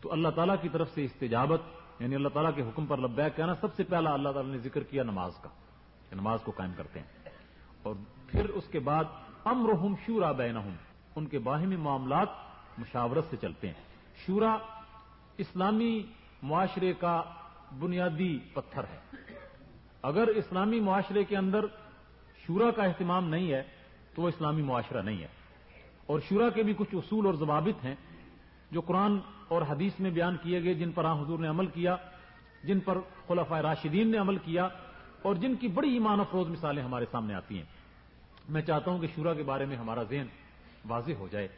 تو اللہ تعالیٰ کی طرف سے استجابت یعنی اللہ تعالیٰ کے حکم پر لبیک کہنا سب سے پہلا اللہ تعالیٰ نے ذکر کیا نماز کا کہ نماز کو قائم کرتے ہیں. اور پھر اس کے بعد امرہم شورا بینہم ان کے باہمی معاملات مشاورت سے چلتے ہیں. شورا اسلامی معاشرے کا بنیادی پتھر ہے. اگر اسلامی معاشرے کے اندر شورا کا اہتمام نہیں ہے تو وہ اسلامی معاشرہ نہیں ہے. اور شورا کے بھی کچھ اصول اور ضوابط ہیں جو قرآن اور حدیث میں بیان کیے گئے، جن پر حضور نے عمل کیا، جن پر خلفائے راشدین نے عمل کیا اور جن کی بڑی ایمان افروز مثالیں ہمارے سامنے آتی ہیں. میں چاہتا ہوں کہ شورا کے بارے میں ہمارا ذہن واضح ہو جائے.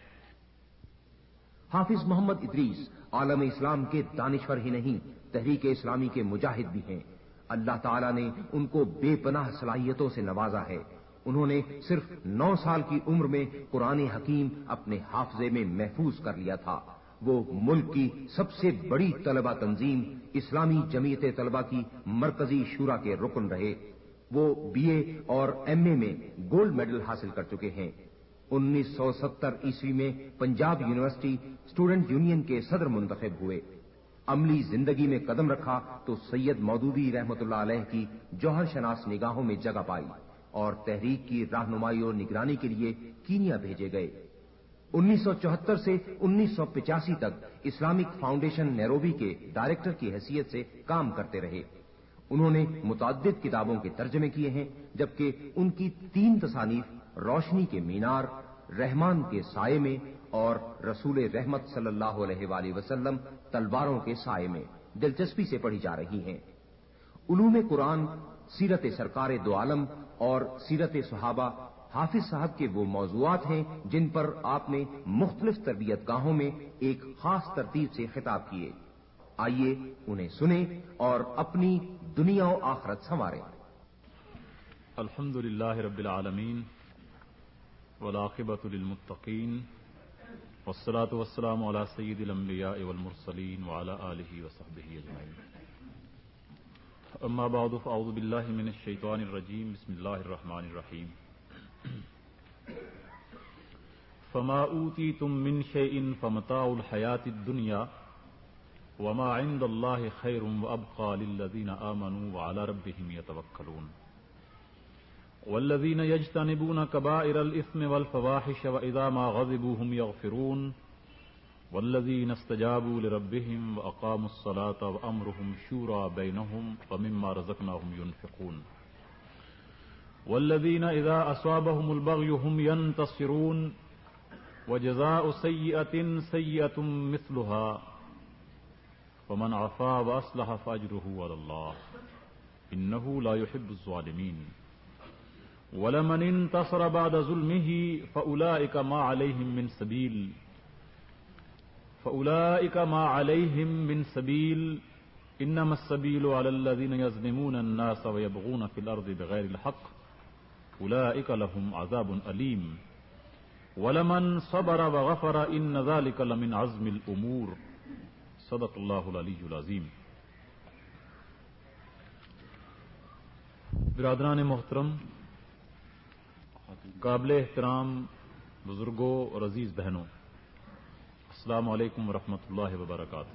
حافظ محمد ادریس عالم اسلام کے دانشور ہی نہیں، تحریک اسلامی کے مجاہد بھی ہیں. اللہ تعالیٰ نے ان کو بے پناہ صلاحیتوں سے نوازا ہے. انہوں نے صرف 9 سال کی عمر میں قرآن حکیم اپنے حافظے میں محفوظ کر لیا تھا. وہ ملک کی سب سے بڑی طلبہ تنظیم اسلامی جمعیت طلبہ کی مرکزی شورا کے رکن رہے. وہ BA اور MA میں گولڈ میڈل حاصل کر چکے ہیں. 1970 عیسوی میں پنجاب یونیورسٹی اسٹوڈنٹ یونین کے صدر منتخب ہوئے. عملی زندگی میں قدم رکھا تو سید مودودی رحمت اللہ علیہ کی جوہر شناس نگاہوں میں جگہ پائی اور تحریک کی رہنمائی اور نگرانی کے لیے کینیا بھیجے گئے. 1974 سے 1985 تک اسلامک فاؤنڈیشن نیروبی کے ڈائریکٹر کی حیثیت سے کام کرتے رہے. انہوں نے متعدد کتابوں کے ترجمے کیے ہیں، جبکہ ان کی 3 تصانیف روشنی کے مینار، رحمان کے سائے میں اور رسول رحمت صلی اللہ علیہ وآلہ وسلم تلواروں کے سائے میں دلچسپی سے پڑھی جا رہی ہیں. علوم قرآن، سیرت سرکار دو عالم اور سیرت صحابہ حافظ صاحب کے وہ موضوعات ہیں جن پر آپ نے مختلف تربیت گاہوں میں ایک خاص ترتیب سے خطاب کیے. آئیے انہیں سنیں اور اپنی دنیا و آخرت سنواریں. الحمد للہ رب العالمین والعاقبۃ للمتقین والصلاۃ والسلام علی سید الانبیاء والمرسلین وعلی آلہ وصحبہ اجمعین. اما بعد فاعوذ باللہ من الشیطان الرجیم بسم اللہ الرحمن الرحیم. فما اوتیتم من شیء فمتاع الحیاۃ الدنیا وما عند اللہ خیر وابقى للذین آمنوا وعلی ربهم یتوکلون. والذین یجتنبون کبائر الاثم والفواحش واذا ما غضبوا هم یغفرون. والذین استجابوا لربهم واقاموا الصلاة وامرهم شورى بینهم ومما رزقناهم ينفقون. والذین اذا اصابهم البغی هم ینتصرون. وجزاء سیئة سیئة مثلها ومن عفا واصلح فاجره على الله انه لا يحب الظالمين. ولمن انتصر بعد ظلمه فاولئك ما عليهم من سبيل انما السبيل على الذين يظلمون الناس ويبغون في الارض بغير الحق اولئك لهم عذاب اليم. ولمن صبر وغفر ان ذلك لمن عزم الامور. صدق اللہ العلی العظیم. برادران محترم، قابل احترام بزرگوں اور عزیز بہنوں، السلام علیکم ورحمۃ اللہ وبرکاتہ.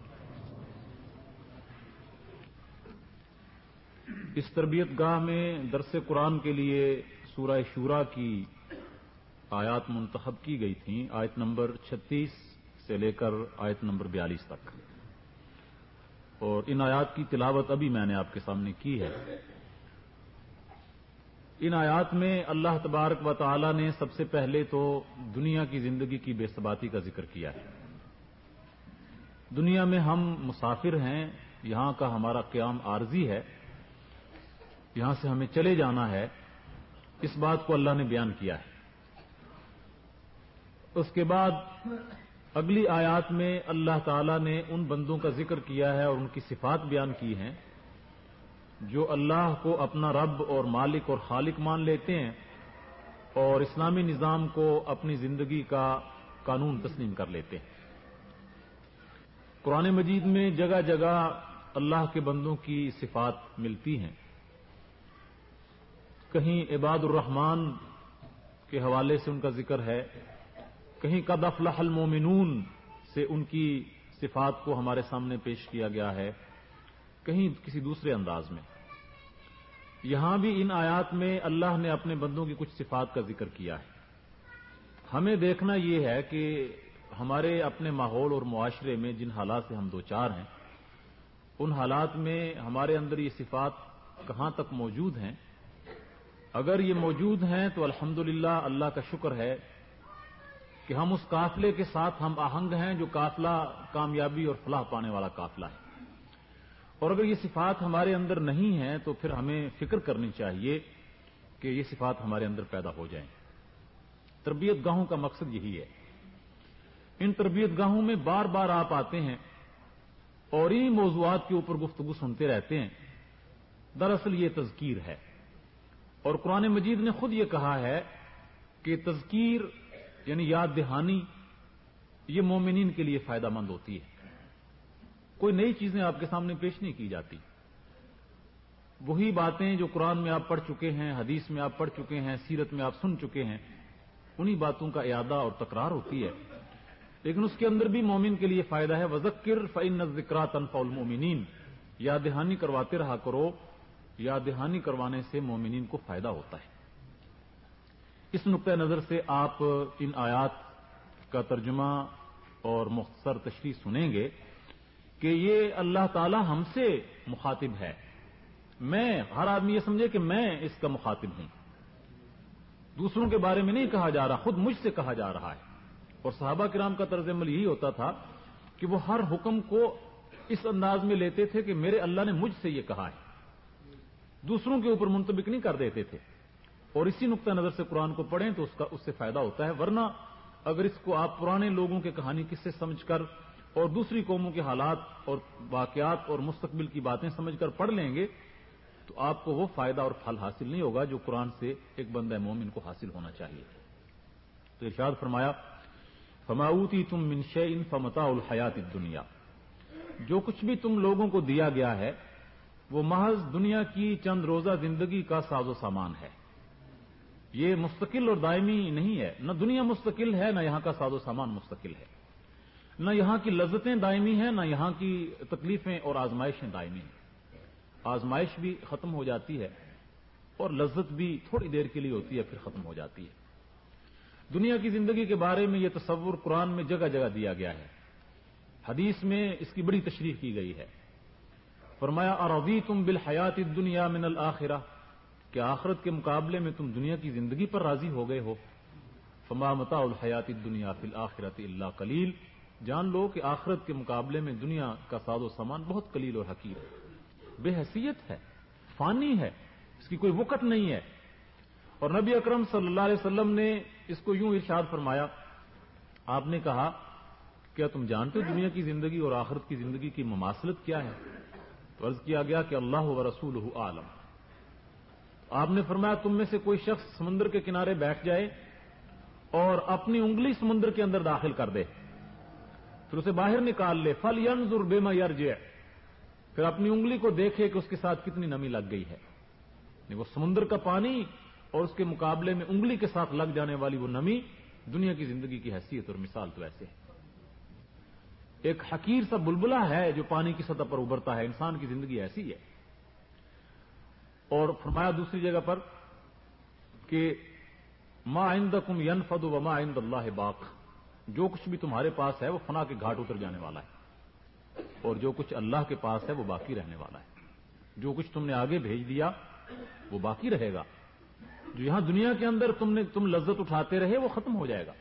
اس تربیت گاہ میں درس قرآن کے لیے سورہ شورا کی آیات منتخب کی گئی تھیں، آیت نمبر 36 سے لے کر آیت نمبر 42 تک، اور ان آیات کی تلاوت ابھی میں نے آپ کے سامنے کی ہے. ان آیات میں اللہ تبارک و تعالی نے سب سے پہلے تو دنیا کی زندگی کی بے ثباتی کا ذکر کیا ہے. دنیا میں ہم مسافر ہیں، یہاں کا ہمارا قیام عارضی ہے، یہاں سے ہمیں چلے جانا ہے، اس بات کو اللہ نے بیان کیا ہے. اس کے بعد اگلی آیات میں اللہ تعالی نے ان بندوں کا ذکر کیا ہے اور ان کی صفات بیان کی ہیں جو اللہ کو اپنا رب اور مالک اور خالق مان لیتے ہیں اور اسلامی نظام کو اپنی زندگی کا قانون تسلیم کر لیتے ہیں. قرآن مجید میں جگہ جگہ اللہ کے بندوں کی صفات ملتی ہیں. کہیں عباد الرحمن کے حوالے سے ان کا ذکر ہے، کہیں قد افلح المومنون سے ان کی صفات کو ہمارے سامنے پیش کیا گیا ہے، کہیں کسی دوسرے انداز میں۔ یہاں بھی ان آیات میں اللہ نے اپنے بندوں کی کچھ صفات کا ذکر کیا ہے۔ ہمیں دیکھنا یہ ہے کہ ہمارے اپنے ماحول اور معاشرے میں جن حالات سے ہم دوچار ہیں، ان حالات میں ہمارے اندر یہ صفات کہاں تک موجود ہیں۔ اگر یہ موجود ہیں تو الحمدللہ اللہ کا شکر ہے کہ ہم اس قافلے کے ساتھ ہم آہنگ ہیں جو قافلہ کامیابی اور فلاح پانے والا قافلہ ہے۔ اور اگر یہ صفات ہمارے اندر نہیں ہیں تو پھر ہمیں فکر کرنی چاہیے کہ یہ صفات ہمارے اندر پیدا ہو جائیں۔ تربیت گاہوں کا مقصد یہی ہے۔ ان تربیت گاہوں میں بار بار آپ آتے ہیں اور انہی موضوعات کے اوپر گفتگو سنتے رہتے ہیں۔ دراصل یہ تذکیر ہے، اور قرآن مجید نے خود یہ کہا ہے کہ تذکیر یعنی یاد دہانی یہ مومنین کے لیے فائدہ مند ہوتی ہے۔ کوئی نئی چیزیں آپ کے سامنے پیش نہیں کی جاتی، وہی باتیں جو قرآن میں آپ پڑھ چکے ہیں، حدیث میں آپ پڑھ چکے ہیں، سیرت میں آپ سن چکے ہیں، انہی باتوں کا اعادہ اور تکرار ہوتی ہے، لیکن اس کے اندر بھی مومن کے لیے فائدہ ہے۔ وذکر فإن الذکریٰ تنفع المؤمنین، یاد دہانی کرواتے رہا کرو، یاد دہانی کروانے سے مومنین کو فائدہ ہوتا ہے۔ اس نقطہ نظر سے آپ ان آیات کا ترجمہ اور مختصر تشریح سنیں گے کہ یہ اللہ تعالی ہم سے مخاطب ہے۔ ہر آدمی یہ سمجھے کہ میں اس کا مخاطب ہوں، دوسروں کے بارے میں نہیں کہا جا رہا، خود مجھ سے کہا جا رہا ہے۔ اور صحابہ کرام کا طرز عمل یہی ہوتا تھا کہ وہ ہر حکم کو اس انداز میں لیتے تھے کہ میرے اللہ نے مجھ سے یہ کہا ہے، دوسروں کے اوپر منطبق نہیں کر دیتے تھے۔ اور اسی نقطہ نظر سے قرآن کو پڑھیں تو اس سے فائدہ ہوتا ہے، ورنہ اگر اس کو آپ پرانے لوگوں کے کہانی قصے سمجھ کر اور دوسری قوموں کے حالات اور واقعات اور مستقبل کی باتیں سمجھ کر پڑھ لیں گے تو آپ کو وہ فائدہ اور پھل حاصل نہیں ہوگا جو قرآن سے ایک بندہ مومن کو حاصل ہونا چاہیے۔ تو ارشاد فرمایا فما اوتیتم من شیء فمتاع الحیات الدنیا، جو کچھ بھی تم لوگوں کو دیا گیا ہے وہ محض دنیا کی چند روزہ زندگی کا ساز و سامان ہے۔ یہ مستقل اور دائمی نہیں ہے، نہ دنیا مستقل ہے، نہ یہاں کا ساز و سامان مستقل ہے، نہ یہاں کی لذتیں دائمی ہیں، نہ یہاں کی تکلیفیں اور آزمائشیں دائمی ہیں۔ آزمائش بھی ختم ہو جاتی ہے اور لذت بھی تھوڑی دیر کے لیے ہوتی ہے، پھر ختم ہو جاتی ہے۔ دنیا کی زندگی کے بارے میں یہ تصور قرآن میں جگہ جگہ دیا گیا ہے، حدیث میں اس کی بڑی تشریح کی گئی ہے۔ فرمایا ارضیتم بالحیات الدنیا من الآخرہ، کہ آخرت کے مقابلے میں تم دنیا کی زندگی پر راضی ہو گئے ہو۔ فما متاع الحیات الدنیا فی الآخرۃ الا قلیل، جان لو کہ آخرت کے مقابلے میں دنیا کا ساز و سامان بہت قلیل اور حقیر ہے، بے حیثیت ہے، فانی ہے، اس کی کوئی وقت نہیں ہے۔ اور نبی اکرم صلی اللہ علیہ وسلم نے اس کو یوں ارشاد فرمایا، آپ نے کہا کیا تم جانتے ہو دنیا کی زندگی اور آخرت کی زندگی کی مماثلت کیا ہے؟ تو عرض کیا گیا کہ اللہ ورسولہ عالم۔ آپ نے فرمایا تم میں سے کوئی شخص سمندر کے کنارے بیٹھ جائے اور اپنی انگلی سمندر کے اندر داخل کر دے، پھر اسے باہر نکال لے، فَلْيَنْظُرْ بِمَا يَرْجِعُ، پھر اپنی انگلی کو دیکھے کہ اس کے ساتھ کتنی نمی لگ گئی ہے۔ وہ سمندر کا پانی اور اس کے مقابلے میں انگلی کے ساتھ لگ جانے والی وہ نمی، دنیا کی زندگی کی حیثیت اور مثال تو ایسے ہے۔ ایک حقیر سا بلبلہ ہے جو پانی کی سطح پر ابھرتا ہے، انسان کی زندگی ایسی ہے۔ اور فرمایا دوسری جگہ پر کہ ما عندکم ینفد وما عند اللہ باق، جو کچھ بھی تمہارے پاس ہے وہ فنا کے گھاٹ اتر جانے والا ہے، اور جو کچھ اللہ کے پاس ہے وہ باقی رہنے والا ہے۔ جو کچھ تم نے آگے بھیج دیا وہ باقی رہے گا، جو یہاں دنیا کے اندر تم لذت اٹھاتے رہے وہ ختم ہو جائے گا۔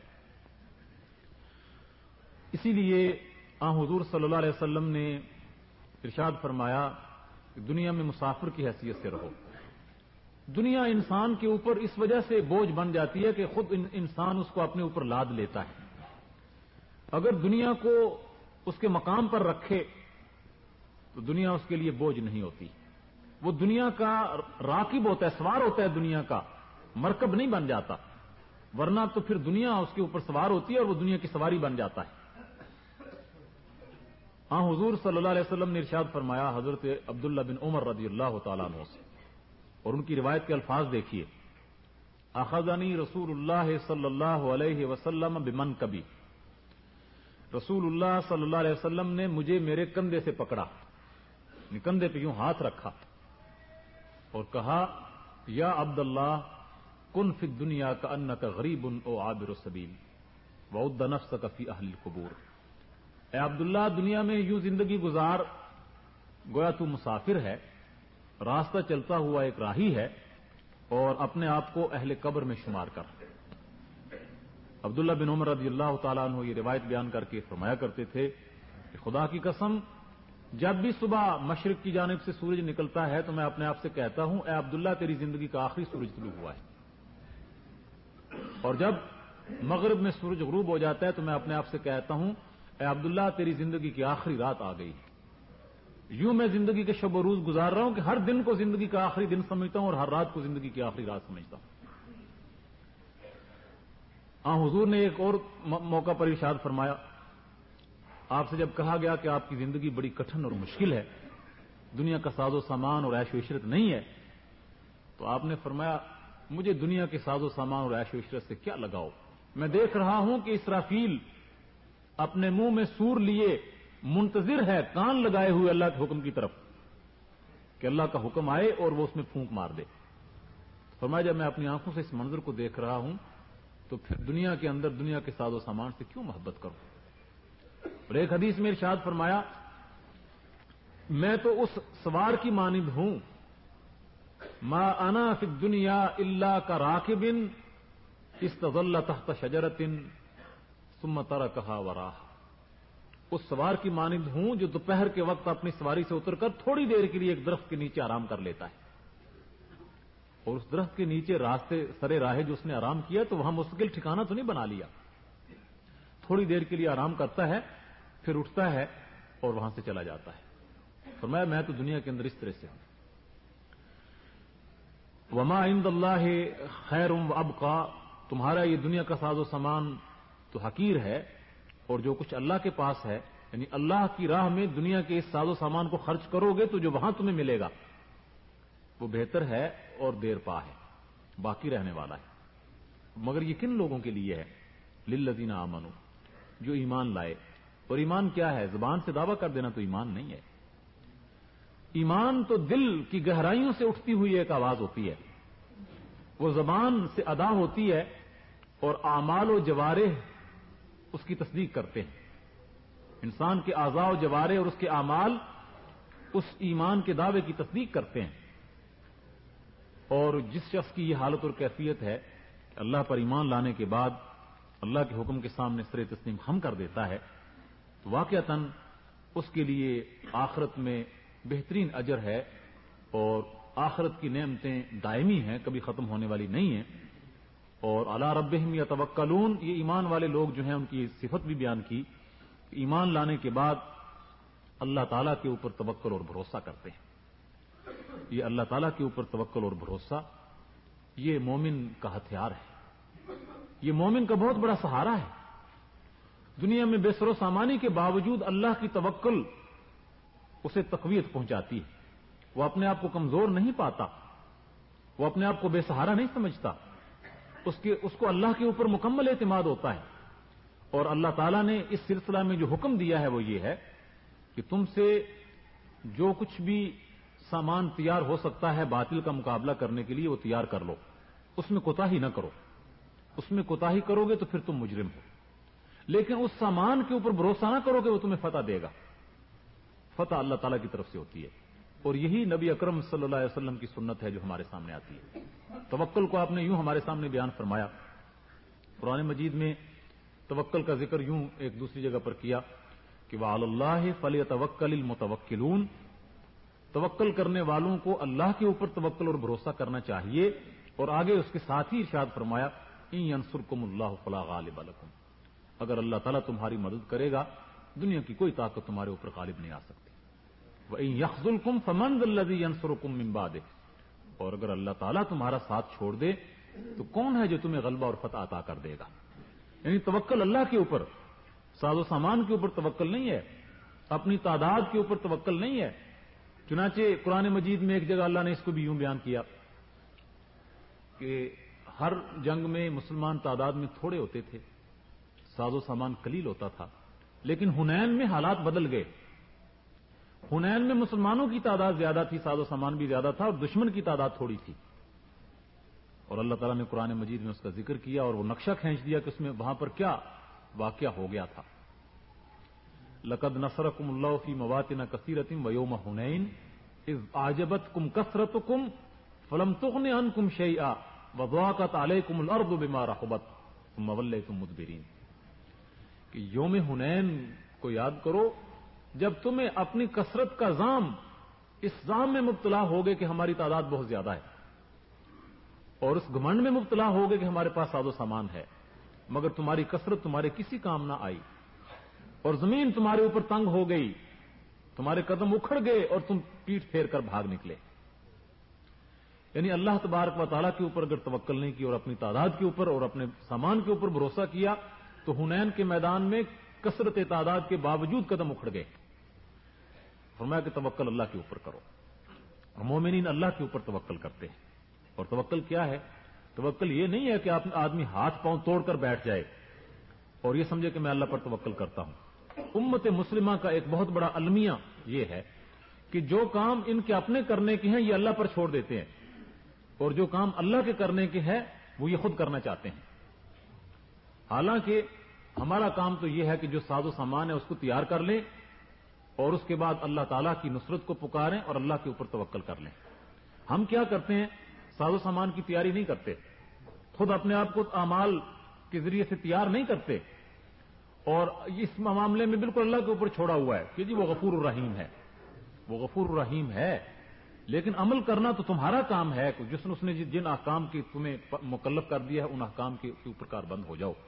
اسی لیے حضور صلی اللہ علیہ وسلم نے ارشاد فرمایا کہ دنیا میں مسافر کی حیثیت سے رہو۔ دنیا انسان کے اوپر اس وجہ سے بوجھ بن جاتی ہے کہ خود انسان اس کو اپنے اوپر لاد لیتا ہے۔ اگر دنیا کو اس کے مقام پر رکھے تو دنیا اس کے لیے بوجھ نہیں ہوتی، وہ دنیا کا راکب ہوتا ہے، سوار ہوتا ہے، دنیا کا مرکب نہیں بن جاتا، ورنہ تو پھر دنیا اس کے اوپر سوار ہوتی ہے اور وہ دنیا کی سواری بن جاتا ہے۔ حضور صلی اللہ علیہ وسلم نے ارشاد فرمایا حضرت عبداللہ بن عمر رضی اللہ تعالیٰ عنہ سے، اور ان کی روایت کے الفاظ دیکھیے، اخذنی رسول اللہ صلی اللہ علیہ وسلم بمنکبی، رسول اللہ صلی اللہ علیہ وسلم نے مجھے میرے کندھے سے پکڑا، کندھے پہ یوں ہاتھ رکھا اور کہا یا عبداللہ کن فی الدنیا کأنک غریب او عابر السبیل وعد نفسک فی اہل القبور. اے عبداللہ دنیا میں یوں زندگی گزار گویا تو مسافر ہے، راستہ چلتا ہوا ایک راہی ہے، اور اپنے آپ کو اہل قبر میں شمار کر. عبداللہ بن عمر رضی اللہ تعالیٰ عنہ یہ روایت بیان کر کے فرمایا کرتے تھے کہ خدا کی قسم جب بھی صبح مشرق کی جانب سے سورج نکلتا ہے تو میں اپنے آپ سے کہتا ہوں اے عبداللہ تیری زندگی کا آخری سورج طلوع ہوا ہے، اور جب مغرب میں سورج غروب ہو جاتا ہے تو میں اپنے آپ سے کہتا ہوں اے عبداللہ تیری زندگی کی آخری رات آ گئی. یوں میں زندگی کے شب و روز گزار رہا ہوں کہ ہر دن کو زندگی کا آخری دن سمجھتا ہوں اور ہر رات کو زندگی کی آخری رات سمجھتا ہوں. حضور نے ایک اور موقع پر ارشاد فرمایا، آپ سے جب کہا گیا کہ آپ کی زندگی بڑی کٹھن اور مشکل ہے، دنیا کا ساز و سامان اور عیش و عشرت نہیں ہے، تو آپ نے فرمایا مجھے دنیا کے ساز و سامان اور عیش و عشرت سے کیا لگاؤ، میں دیکھ رہا ہوں کہ اسرافیل اپنے منہ میں سور لیے منتظر ہے کان لگائے ہوئے اللہ کے حکم کی طرف کہ اللہ کا حکم آئے اور وہ اس میں پھونک مار دے. فرمایا جب میں اپنی آنکھوں سے اس منظر کو دیکھ رہا ہوں تو پھر دنیا کے اندر دنیا کے ساز و سامان سے کیوں محبت کروں. اور ایک حدیث میں ارشاد فرمایا میں تو اس سوار کی مانند ہوں ما انا فی الدنیا الا کراکب استظل تحت شجرۃ ثم ترکھا وراہ. اس سوار کی مانند ہوں جو دوپہر کے وقت اپنی سواری سے اتر کر تھوڑی دیر کے لیے ایک درخت کے نیچے آرام کر لیتا ہے، اور اس درخت کے نیچے راستے سرے راہ جو اس نے آرام کیا تو وہاں مستقل ٹھکانہ تو نہیں بنا لیا، تھوڑی دیر کے لیے آرام کرتا ہے پھر اٹھتا ہے اور وہاں سے چلا جاتا ہے. فرمایا میں تو دنیا کے اندر اس طرح سے ہوں. وما عند اللہ خیر وابقا، تمہارا یہ دنیا کا ساز و سامان تو حقیر ہے، اور جو کچھ اللہ کے پاس ہے یعنی اللہ کی راہ میں دنیا کے اس ساز و سامان کو خرچ کرو گے تو جو وہاں تمہیں ملے گا وہ بہتر ہے اور دیر پا ہے، باقی رہنے والا ہے. مگر یہ کن لوگوں کے لیے ہے؟ للذین آمنوا، جو ایمان لائے. اور ایمان کیا ہے؟ زبان سے دعویٰ کر دینا تو ایمان نہیں ہے. ایمان تو دل کی گہرائیوں سے اٹھتی ہوئی ایک آواز ہوتی ہے، وہ زبان سے ادا ہوتی ہے اور اعمال و جوارح اس کی تصدیق کرتے ہیں. انسان کے اعضاء و جوارح اور اس کے اعمال اس ایمان کے دعوے کی تصدیق کرتے ہیں. اور جس شخص کی یہ حالت اور کیفیت ہے کہ اللہ پر ایمان لانے کے بعد اللہ کے حکم کے سامنے سر تسلیم خم کر دیتا ہے تو واقعتاً اس کے لیے آخرت میں بہترین اجر ہے، اور آخرت کی نعمتیں دائمی ہیں، کبھی ختم ہونے والی نہیں ہیں. اور علی ربہم یتوکلون، یہ ایمان والے لوگ جو ہیں ان کی صفت بھی بیان کی، ایمان لانے کے بعد اللہ تعالیٰ کے اوپر توکل اور بھروسہ کرتے ہیں. یہ اللہ تعالیٰ کے اوپر توکل اور بھروسہ یہ مومن کا ہتھیار ہے، یہ مومن کا بہت بڑا سہارا ہے. دنیا میں بے سر و سامانی کے باوجود اللہ کی توکل اسے تقویت پہنچاتی ہے. وہ اپنے آپ کو کمزور نہیں پاتا، وہ اپنے آپ کو بے سہارا نہیں سمجھتا، اس کو اللہ کے اوپر مکمل اعتماد ہوتا ہے. اور اللہ تعالیٰ نے اس سلسلہ میں جو حکم دیا ہے وہ یہ ہے کہ تم سے جو کچھ بھی سامان تیار ہو سکتا ہے باطل کا مقابلہ کرنے کے لیے وہ تیار کر لو، اس میں کوتاہی نہ کرو. اس میں کوتاہی کرو گے تو پھر تم مجرم ہو. لیکن اس سامان کے اوپر بھروسہ نہ کرو کہ وہ تمہیں فتح دے گا. فتح اللہ تعالیٰ کی طرف سے ہوتی ہے، اور یہی نبی اکرم صلی اللہ علیہ وسلم کی سنت ہے جو ہمارے سامنے آتی ہے. توکل کو آپ نے یوں ہمارے سامنے بیان فرمایا. قرآن مجید میں توکل کا ذکر یوں ایک دوسری جگہ پر کیا کہ وعلی اللہ فلیتوکل المتوکلون، توکل کرنے والوں کو اللہ کے اوپر توکل اور بھروسہ کرنا چاہیے. اور آگے اس کے ساتھ ہی ارشاد فرمایا ان ینصرکم اللہ فلا غالب لکم، اگر اللہ تعالیٰ تمہاری مدد کرے گا دنیا کی کوئی طاقت تمہارے اوپر غالب نہیں آ سکتی. وَإِن يَخْذُلْكُمْ فَمَنْ ذَا الَّذِي يَنصُرُكُم مِّن بَعْدِهِ، اور اگر اللہ تعالیٰ تمہارا ساتھ چھوڑ دے تو کون ہے جو تمہیں غلبہ اور فتح عطا کر دے گا. یعنی توکل اللہ کے اوپر، ساز و سامان کے اوپر توکل نہیں ہے، اپنی تعداد کے اوپر توکل نہیں ہے. چنانچہ قرآن مجید میں ایک جگہ اللہ نے اس کو بھی یوں بیان کیا کہ ہر جنگ میں مسلمان تعداد میں تھوڑے ہوتے تھے، ساز و سامان قلیل ہوتا تھا، لیکن حنین میں حالات بدل گئے. حنین میں مسلمانوں کی تعداد زیادہ تھی, ساز و سامان بھی زیادہ تھا, اور دشمن کی تعداد تھوڑی تھی. اور اللہ تعالیٰ نے قرآن مجید میں اس کا ذکر کیا اور وہ نقشہ کھینچ دیا کہ اس میں وہاں پر کیا واقعہ ہو گیا تھا. لقد نصرکم اللہ فی مواطن کثیرۃ ویوم حنین اذ اعجبتکم کثرتکم فلم تغن عنکم شیئا وضاقت علیکم الارض بما رحبت ثم ولیتم مدبرین. کہ یوم حنین کو یاد کرو جب تمہیں اپنی کثرت کا زام, اس زام میں مبتلا ہوگے کہ ہماری تعداد بہت زیادہ ہے, اور اس گھمنڈ میں مبتلا ہوگے کہ ہمارے پاس ساز و سامان ہے, مگر تمہاری کثرت تمہارے کسی کام نہ آئی, اور زمین تمہارے اوپر تنگ ہو گئی, تمہارے قدم اکھڑ گئے اور تم پیٹھ پھیر کر بھاگ نکلے. یعنی اللہ تبارک و تعالیٰ کے اوپر اگر توکل نہیں کی اور اپنی تعداد کے اوپر اور اپنے سامان کے اوپر بھروسہ کیا تو حنین کے میدان میں کثرت تعداد کے باوجود قدم اکھڑ گئے. فرمایا کہ توکل اللہ کے اوپر کرو. اور مومنین اللہ کے اوپر توکل کرتے ہیں. اور توکل کیا ہے؟ توکل یہ نہیں ہے کہ آدمی ہاتھ پاؤں توڑ کر بیٹھ جائے اور یہ سمجھے کہ میں اللہ پر توکل کرتا ہوں. امت مسلمہ کا ایک بہت بڑا المیہ یہ ہے کہ جو کام ان کے اپنے کرنے کے ہیں یہ اللہ پر چھوڑ دیتے ہیں, اور جو کام اللہ کے کرنے کے ہے وہ یہ خود کرنا چاہتے ہیں. حالانکہ ہمارا کام تو یہ ہے کہ جو ساز و سامان ہے اس کو تیار کر لیں اور اس کے بعد اللہ تعالیٰ کی نصرت کو پکاریں اور اللہ کے اوپر توکل کر لیں. ہم کیا کرتے ہیں؟ ساز و سامان کی تیاری نہیں کرتے, خود اپنے آپ کو اعمال کے ذریعے سے تیار نہیں کرتے, اور اس معاملے میں بالکل اللہ کے اوپر چھوڑا ہوا ہے کہ جی وہ غفور الرحیم ہے, وہ غفور الرحیم ہے. لیکن عمل کرنا تو تمہارا کام ہے, اس نے جن احکام کی تمہیں مکلف کر دیا ہے ان احکام کے اوپر کاربند ہو جاؤ.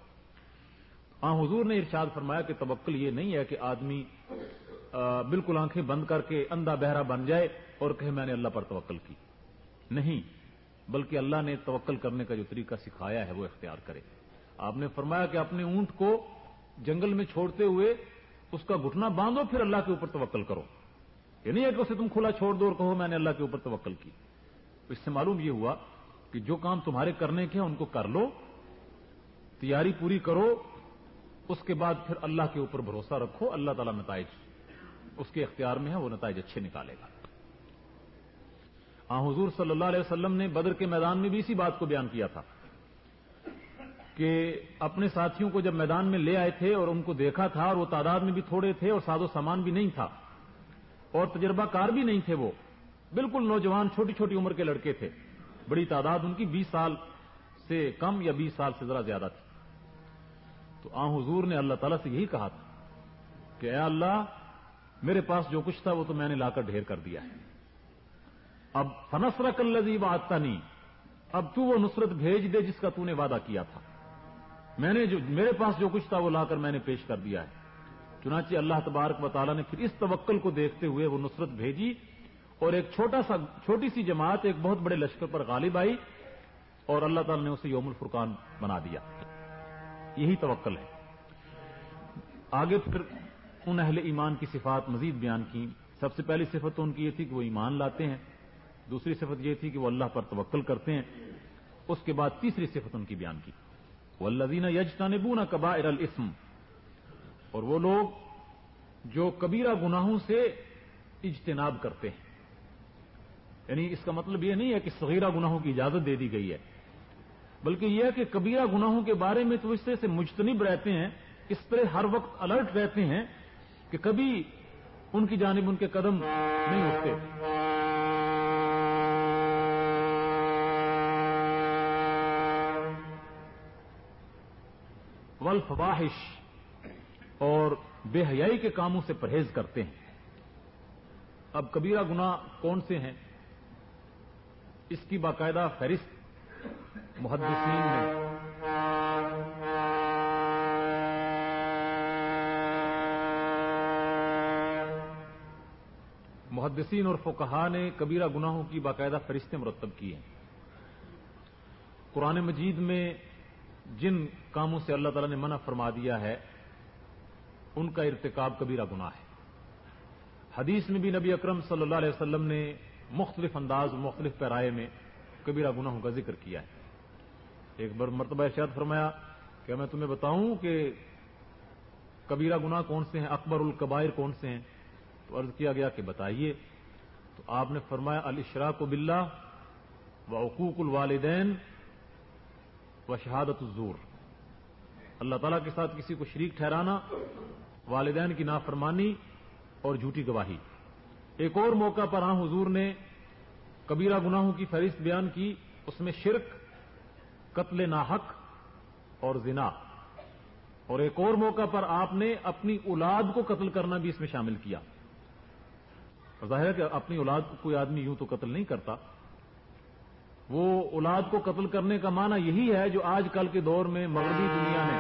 حضور نے ارشاد فرمایا کہ توکل یہ نہیں ہے کہ آدمی بالکل آنکھیں بند کر کے اندھا بہرا بن جائے اور کہے میں نے اللہ پر توکل کی. نہیں, بلکہ اللہ نے توکل کرنے کا جو طریقہ سکھایا ہے وہ اختیار کرے. آپ نے فرمایا کہ اپنے اونٹ کو جنگل میں چھوڑتے ہوئے اس کا گھٹنا باندھو پھر اللہ کے اوپر توکل کرو. یہ نہیں ہے کہ اسے تم کھلا چھوڑ دو اور کہو میں نے اللہ کے اوپر توکل کی. اس سے معلوم یہ ہوا کہ جو کام تمہارے کرنے کے ہیں ان کو کر لو, تیاری پوری کرو, اس کے بعد پھر اللہ کے اوپر بھروسہ رکھو. اللہ تعالیٰ نتائج اس کے اختیار میں ہے, وہ نتائج اچھے نکالے گا. حضور صلی اللہ علیہ وسلم نے بدر کے میدان میں بھی اسی بات کو بیان کیا تھا کہ اپنے ساتھیوں کو جب میدان میں لے آئے تھے اور ان کو دیکھا تھا اور وہ تعداد میں بھی تھوڑے تھے اور ساز و سامان بھی نہیں تھا اور تجربہ کار بھی نہیں تھے, وہ بالکل نوجوان چھوٹی چھوٹی عمر کے لڑکے تھے, بڑی تعداد ان کی 20 سال سے کم یا 20 سال سے ذرا زیادہ تھی. تو حضور نے اللہ تعالیٰ سے یہی کہا تھا کہ اے اللہ میرے پاس جو کچھ تھا وہ تو میں نے لا کر ڈھیر کر دیا ہے, اب فنصرک الذی وعدتنی, اب تو وہ نصرت بھیج دے جس کا تو نے وعدہ کیا تھا. میرے پاس جو کچھ تھا وہ لا کر میں نے پیش کر دیا ہے. چنانچہ اللہ تبارک و تعالیٰ نے پھر اس توکل کو دیکھتے ہوئے وہ نصرت بھیجی اور ایک چھوٹی سی جماعت ایک بہت بڑے لشکر پر غالب آئی اور اللہ تعالیٰ نے اسے یوم الفرقان بنا دیا. یہی توکل ہے. آگے پھر ان اہل ایمان کی صفات مزید بیان کی. سب سے پہلی صفت تو ان کی یہ تھی کہ وہ ایمان لاتے ہیں, دوسری صفت یہ تھی کہ وہ اللہ پر توکل کرتے ہیں. اس کے بعد تیسری صفت ان کی بیان کی, والذین یجتنبون کبائر الاثم, اور وہ لوگ جو کبیرہ گناہوں سے اجتناب کرتے ہیں. یعنی اس کا مطلب یہ نہیں ہے کہ صغیرہ گناہوں کی اجازت دے دی گئی ہے, بلکہ یہ ہے کہ کبیرہ گناہوں کے بارے میں تو اس طرح سے مجتنب رہتے ہیں, اس طرح ہر وقت الرٹ رہتے ہیں کہ کبھی ان کی جانب ان کے قدم نہیں اٹھتے. والفواحش, اور بے حیائی کے کاموں سے پرہیز کرتے ہیں. اب کبیرہ گناہ کون سے ہیں اس کی باقاعدہ فہرست محدثین اور فقہا نے کبیرہ گناہوں کی باقاعدہ فہرستیں مرتب کی ہیں. قرآن مجید میں جن کاموں سے اللہ تعالیٰ نے منع فرما دیا ہے ان کا ارتکاب کبیرہ گناہ ہے. حدیث میں بھی نبی اکرم صلی اللہ علیہ وسلم نے مختلف انداز مختلف پیرائے میں کبیرہ گناہوں کا ذکر کیا ہے. ایک بار مرتبہ ارشاد فرمایا کہ میں تمہیں بتاؤں کہ کبیرہ گناہ کون سے ہیں، اکبر الکبائر کون سے ہیں؟ تو عرض کیا گیا کہ بتائیے. تو آپ نے فرمایا الاشراک باللہ وعقوق الوالدین وشہادۃ الزور. اللہ تعالیٰ کے ساتھ کسی کو شریک ٹھہرانا، والدین کی نافرمانی اور جھوٹی گواہی. ایک اور موقع پر حضور نے کبیرہ گناہوں کی فہرست بیان کی، اس میں شرک، قتل ناحق اور زنا. اور ایک اور موقع پر آپ نے اپنی اولاد کو قتل کرنا بھی اس میں شامل کیا. ظاہر ہے کہ اپنی اولاد کو کوئی آدمی یوں تو قتل نہیں کرتا. وہ اولاد کو قتل کرنے کا معنی یہی ہے جو آج کل کے دور میں مغربی دنیا نے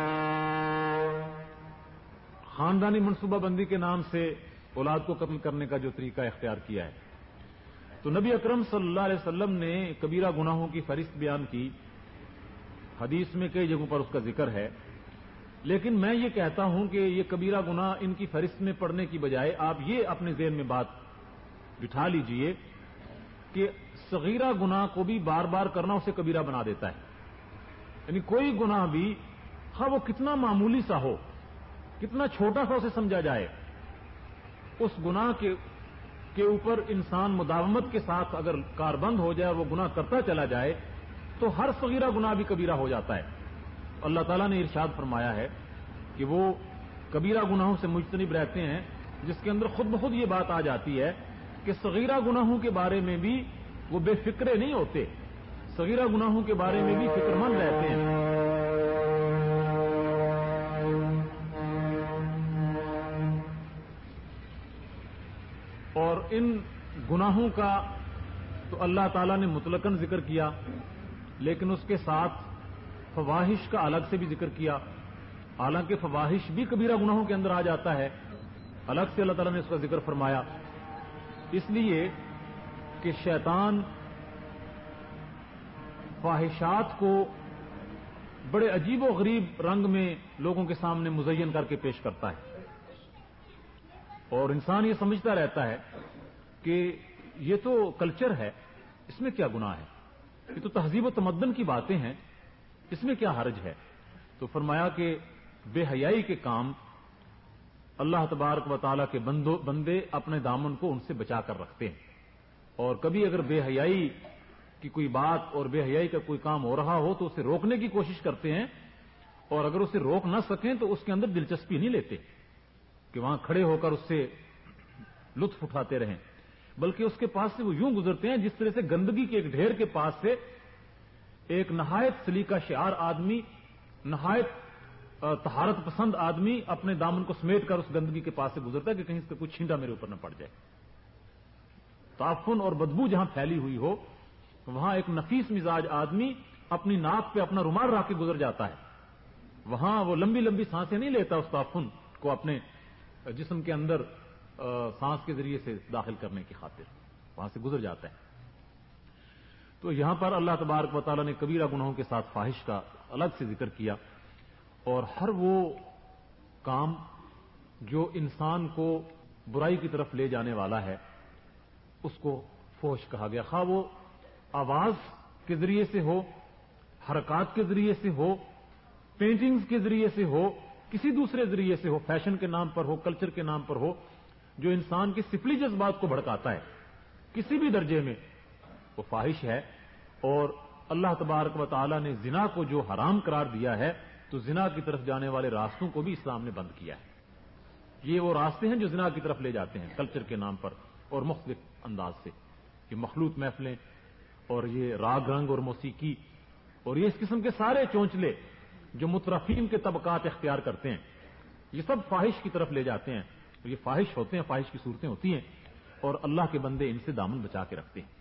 خاندانی منصوبہ بندی کے نام سے اولاد کو قتل کرنے کا جو طریقہ اختیار کیا ہے. تو نبی اکرم صلی اللہ علیہ وسلم نے کبیرہ گناہوں کی فہرست بیان کی. حدیث میں کئی جگہوں پر اس کا ذکر ہے، لیکن میں یہ کہتا ہوں کہ یہ کبیرہ گناہ ان کی فہرست میں پڑنے کی بجائے آپ یہ اپنے ذہن میں بات بٹھا لیجئے کہ صغیرہ گناہ کو بھی بار بار کرنا اسے کبیرہ بنا دیتا ہے. یعنی کوئی گناہ بھی ہاں وہ کتنا معمولی سا ہو، کتنا چھوٹا سا اسے سمجھا جائے، اس گناہ کے اوپر انسان مداومت کے ساتھ اگر کاربند ہو جائے اور وہ گناہ کرتا چلا جائے تو ہر صغیرہ گناہ بھی کبیرہ ہو جاتا ہے. اللہ تعالیٰ نے ارشاد فرمایا ہے کہ وہ کبیرہ گناہوں سے مجتنب رہتے ہیں، جس کے اندر خود بخود یہ بات آ جاتی ہے کہ صغیرہ گناہوں کے بارے میں بھی وہ بے فکرے نہیں ہوتے، صغیرہ گناہوں کے بارے میں بھی فکر مند رہتے ہیں. اور ان گناہوں کا تو اللہ تعالیٰ نے مطلقاً ذکر کیا، لیکن اس کے ساتھ فواحش کا الگ سے بھی ذکر کیا. حالانکہ فواحش بھی کبیرہ گناہوں کے اندر آ جاتا ہے، الگ سے اللہ تعالیٰ نے اس کا ذکر فرمایا، اس لیے کہ شیطان فاحشات کو بڑے عجیب و غریب رنگ میں لوگوں کے سامنے مزین کر کے پیش کرتا ہے. اور انسان یہ سمجھتا رہتا ہے کہ یہ تو کلچر ہے، اس میں کیا گناہ ہے، یہ تو تہذیب و تمدن کی باتیں ہیں، اس میں کیا حرج ہے. تو فرمایا کہ بے حیائی کے کام اللہ تبارک و تعالیٰ کے بندے اپنے دامن کو ان سے بچا کر رکھتے ہیں. اور کبھی اگر بے حیائی کی کوئی بات اور بے حیائی کا کوئی کام ہو رہا ہو تو اسے روکنے کی کوشش کرتے ہیں، اور اگر اسے روک نہ سکیں تو اس کے اندر دلچسپی نہیں لیتے کہ وہاں کھڑے ہو کر اس سے لطف اٹھاتے رہیں، بلکہ اس کے پاس سے وہ یوں گزرتے ہیں جس طرح سے گندگی کے ایک ڈھیر کے پاس سے ایک نہایت سلیقہ شعار آدمی، نہایت طہارت پسند آدمی اپنے دامن کو سمیٹ کر اس گندگی کے پاس سے گزرتا ہے کہ کہیں اس کا کوئی چھینٹا میرے اوپر نہ پڑ جائے. تعفن اور بدبو جہاں پھیلی ہوئی ہو وہاں ایک نفیس مزاج آدمی اپنی ناک پہ اپنا رومال رکھ کے گزر جاتا ہے. وہاں وہ لمبی لمبی سانسیں نہیں لیتا اس تعفن کو اپنے جسم کے اندر سانس کے ذریعے سے داخل کرنے کی خاطر، وہاں سے گزر جاتا ہے. تو یہاں پر اللہ تبارک و تعالیٰ نے کبیرہ گناہوں کے ساتھ فاحش کا الگ سے ذکر کیا، اور ہر وہ کام جو انسان کو برائی کی طرف لے جانے والا ہے اس کو فحش کہا گیا، خواہ وہ آواز کے ذریعے سے ہو، حرکات کے ذریعے سے ہو، پینٹنگز کے ذریعے سے ہو، کسی دوسرے ذریعے سے ہو، فیشن کے نام پر ہو، کلچر کے نام پر ہو، جو انسان کی سفلی جذبات کو بھڑکاتا ہے کسی بھی درجے میں وہ فاحش ہے. اور اللہ تبارک و تعالی نے زنا کو جو حرام قرار دیا ہے تو زنا کی طرف جانے والے راستوں کو بھی اسلام نے بند کیا ہے. یہ وہ راستے ہیں جو زنا کی طرف لے جاتے ہیں کلچر کے نام پر اور مختلف انداز سے، یہ مخلوط محفلیں اور یہ راگ رنگ اور موسیقی اور یہ اس قسم کے سارے چونچلے جو مترفین کے طبقات اختیار کرتے ہیں، یہ سب فاحش کی طرف لے جاتے ہیں. یہ فاحش ہوتے ہیں، فاحش کی صورتیں ہوتی ہیں، اور اللہ کے بندے ان سے دامن بچا کے رکھتے ہیں.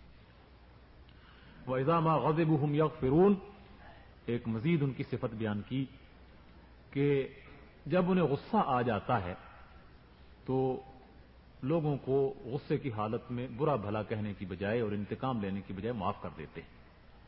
وَإِذَا مَا غَضِبُوا هُمْ يَغْفِرُونَ، ایک مزید ان کی صفت بیان کی کہ جب انہیں غصہ آ جاتا ہے تو لوگوں کو غصے کی حالت میں برا بھلا کہنے کی بجائے اور انتقام لینے کی بجائے معاف کر دیتے ہیں.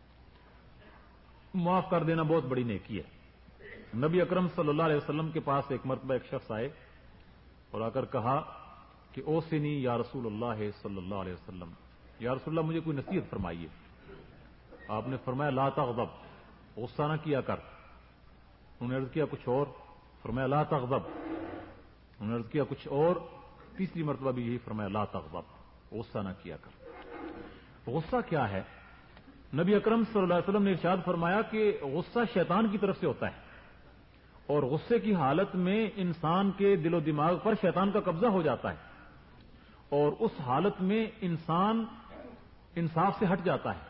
معاف کر دینا بہت بڑی نیکی ہے. نبی اکرم صلی اللہ علیہ وسلم کے پاس ایک مرتبہ ایک شخص آئے اور آ کر کہا کہ اوصنی یا رسول اللہ صلی اللہ علیہ وسلم، یا رسول اللہ مجھے کوئی نصیحت فرمائیے. آپ نے فرمایا لا تغضب، غصہ نہ کیا کر. انہوں نے عرض کیا کچھ اور، فرمایا لا تغضب، انہوں نے عرض کیا کچھ اور، تیسری مرتبہ بھی یہی فرمایا لا تغضب، غصہ نہ کیا کر۔ غصہ کیا ہے؟ نبی اکرم صلی اللہ علیہ وسلم نے ارشاد فرمایا کہ غصہ شیطان کی طرف سے ہوتا ہے، اور غصے کی حالت میں انسان کے دل و دماغ پر شیطان کا قبضہ ہو جاتا ہے، اور اس حالت میں انسان انصاف سے ہٹ جاتا ہے،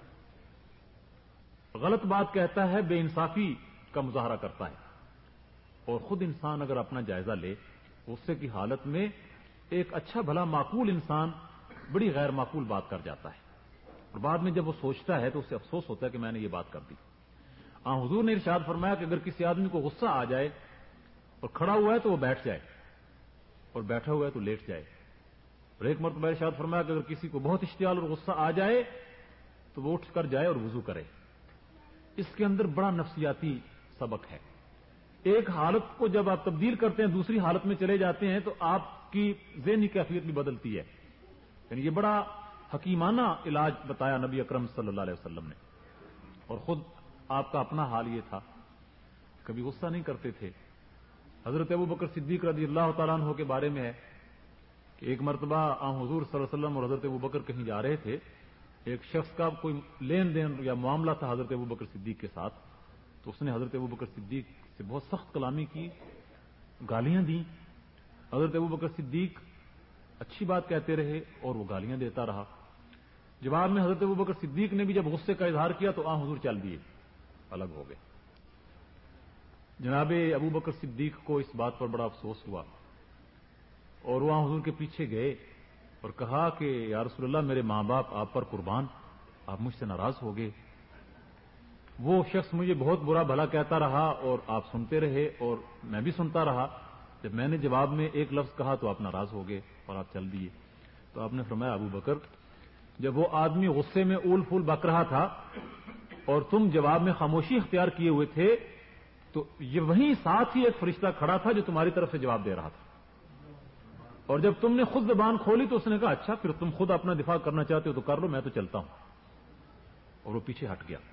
غلط بات کہتا ہے، بے انصافی کا مظاہرہ کرتا ہے۔ اور خود انسان اگر اپنا جائزہ لے، غصے کی حالت میں ایک اچھا بھلا معقول انسان بڑی غیر معقول بات کر جاتا ہے، اور بعد میں جب وہ سوچتا ہے تو اسے افسوس ہوتا ہے کہ میں نے یہ بات کر دی۔ حضور نے ارشاد فرمایا کہ اگر کسی آدمی کو غصہ آ جائے اور کھڑا ہوا ہے تو وہ بیٹھ جائے، اور بیٹھا ہوا ہے تو لیٹ جائے، اور ایک مرتبہ ارشاد فرمایا کہ اگر کسی کو بہت اشتعال اور غصہ آ جائے تو وہ اٹھ کر جائے اور وضو کرے۔ اس کے اندر بڑا نفسیاتی سبق ہے۔ ایک حالت کو جب آپ تبدیل کرتے ہیں دوسری حالت میں چلے جاتے ہیں تو آپ کی ذہنی کیفیت بھی بدلتی ہے، یعنی یہ بڑا حکیمانہ علاج بتایا نبی اکرم صلی اللہ علیہ وسلم نے۔ اور خود آپ کا اپنا حال یہ تھا، کبھی غصہ نہیں کرتے تھے۔ حضرت ابوبکر صدیق رضی اللہ تعالیٰ عنہ کے بارے میں ہے کہ ایک مرتبہ حضور صلی اللہ علیہ وسلم اور حضرت ابوبکر کہیں جا رہے تھے، ایک شخص کا کوئی لین دین یا معاملہ تھا حضرت ابوبکر صدیق کے ساتھ، تو اس نے حضرت ابوبکر صدیق سے بہت سخت کلامی کی، گالیاں دیں۔ حضرت ابوبکر صدیق اچھی بات کہتے رہے اور وہ گالیاں دیتا رہا۔ جواب میں حضرت ابوبکر صدیق نے بھی جب غصے کا اظہار کیا تو حضور چل دیے، الگ ہو گئے۔ جناب ابوبکر صدیق کو اس بات پر بڑا افسوس ہوا، اور وہ حضور کے پیچھے گئے اور کہا کہ یا رسول اللہ میرے ماں باپ آپ پر قربان، آپ مجھ سے ناراض ہو گئے۔ وہ شخص مجھے بہت برا بھلا کہتا رہا اور آپ سنتے رہے اور میں بھی سنتا رہا، جب میں نے جواب میں ایک لفظ کہا تو آپ ناراض ہو گئے اور آپ چل دیے۔ تو آپ نے فرمایا ابو بکر، جب وہ آدمی غصے میں اول پھول بک رہا تھا اور تم جواب میں خاموشی اختیار کیے ہوئے تھے تو یہ وہیں ساتھ ہی ایک فرشتہ کھڑا تھا جو تمہاری طرف سے جواب دے رہا تھا، اور جب تم نے خود زبان کھولی تو اس نے کہا اچھا پھر تم خود اپنا دفاع کرنا چاہتے ہو تو کر لو، میں تو چلتا ہوں، اور وہ پیچھے ہٹ گیا۔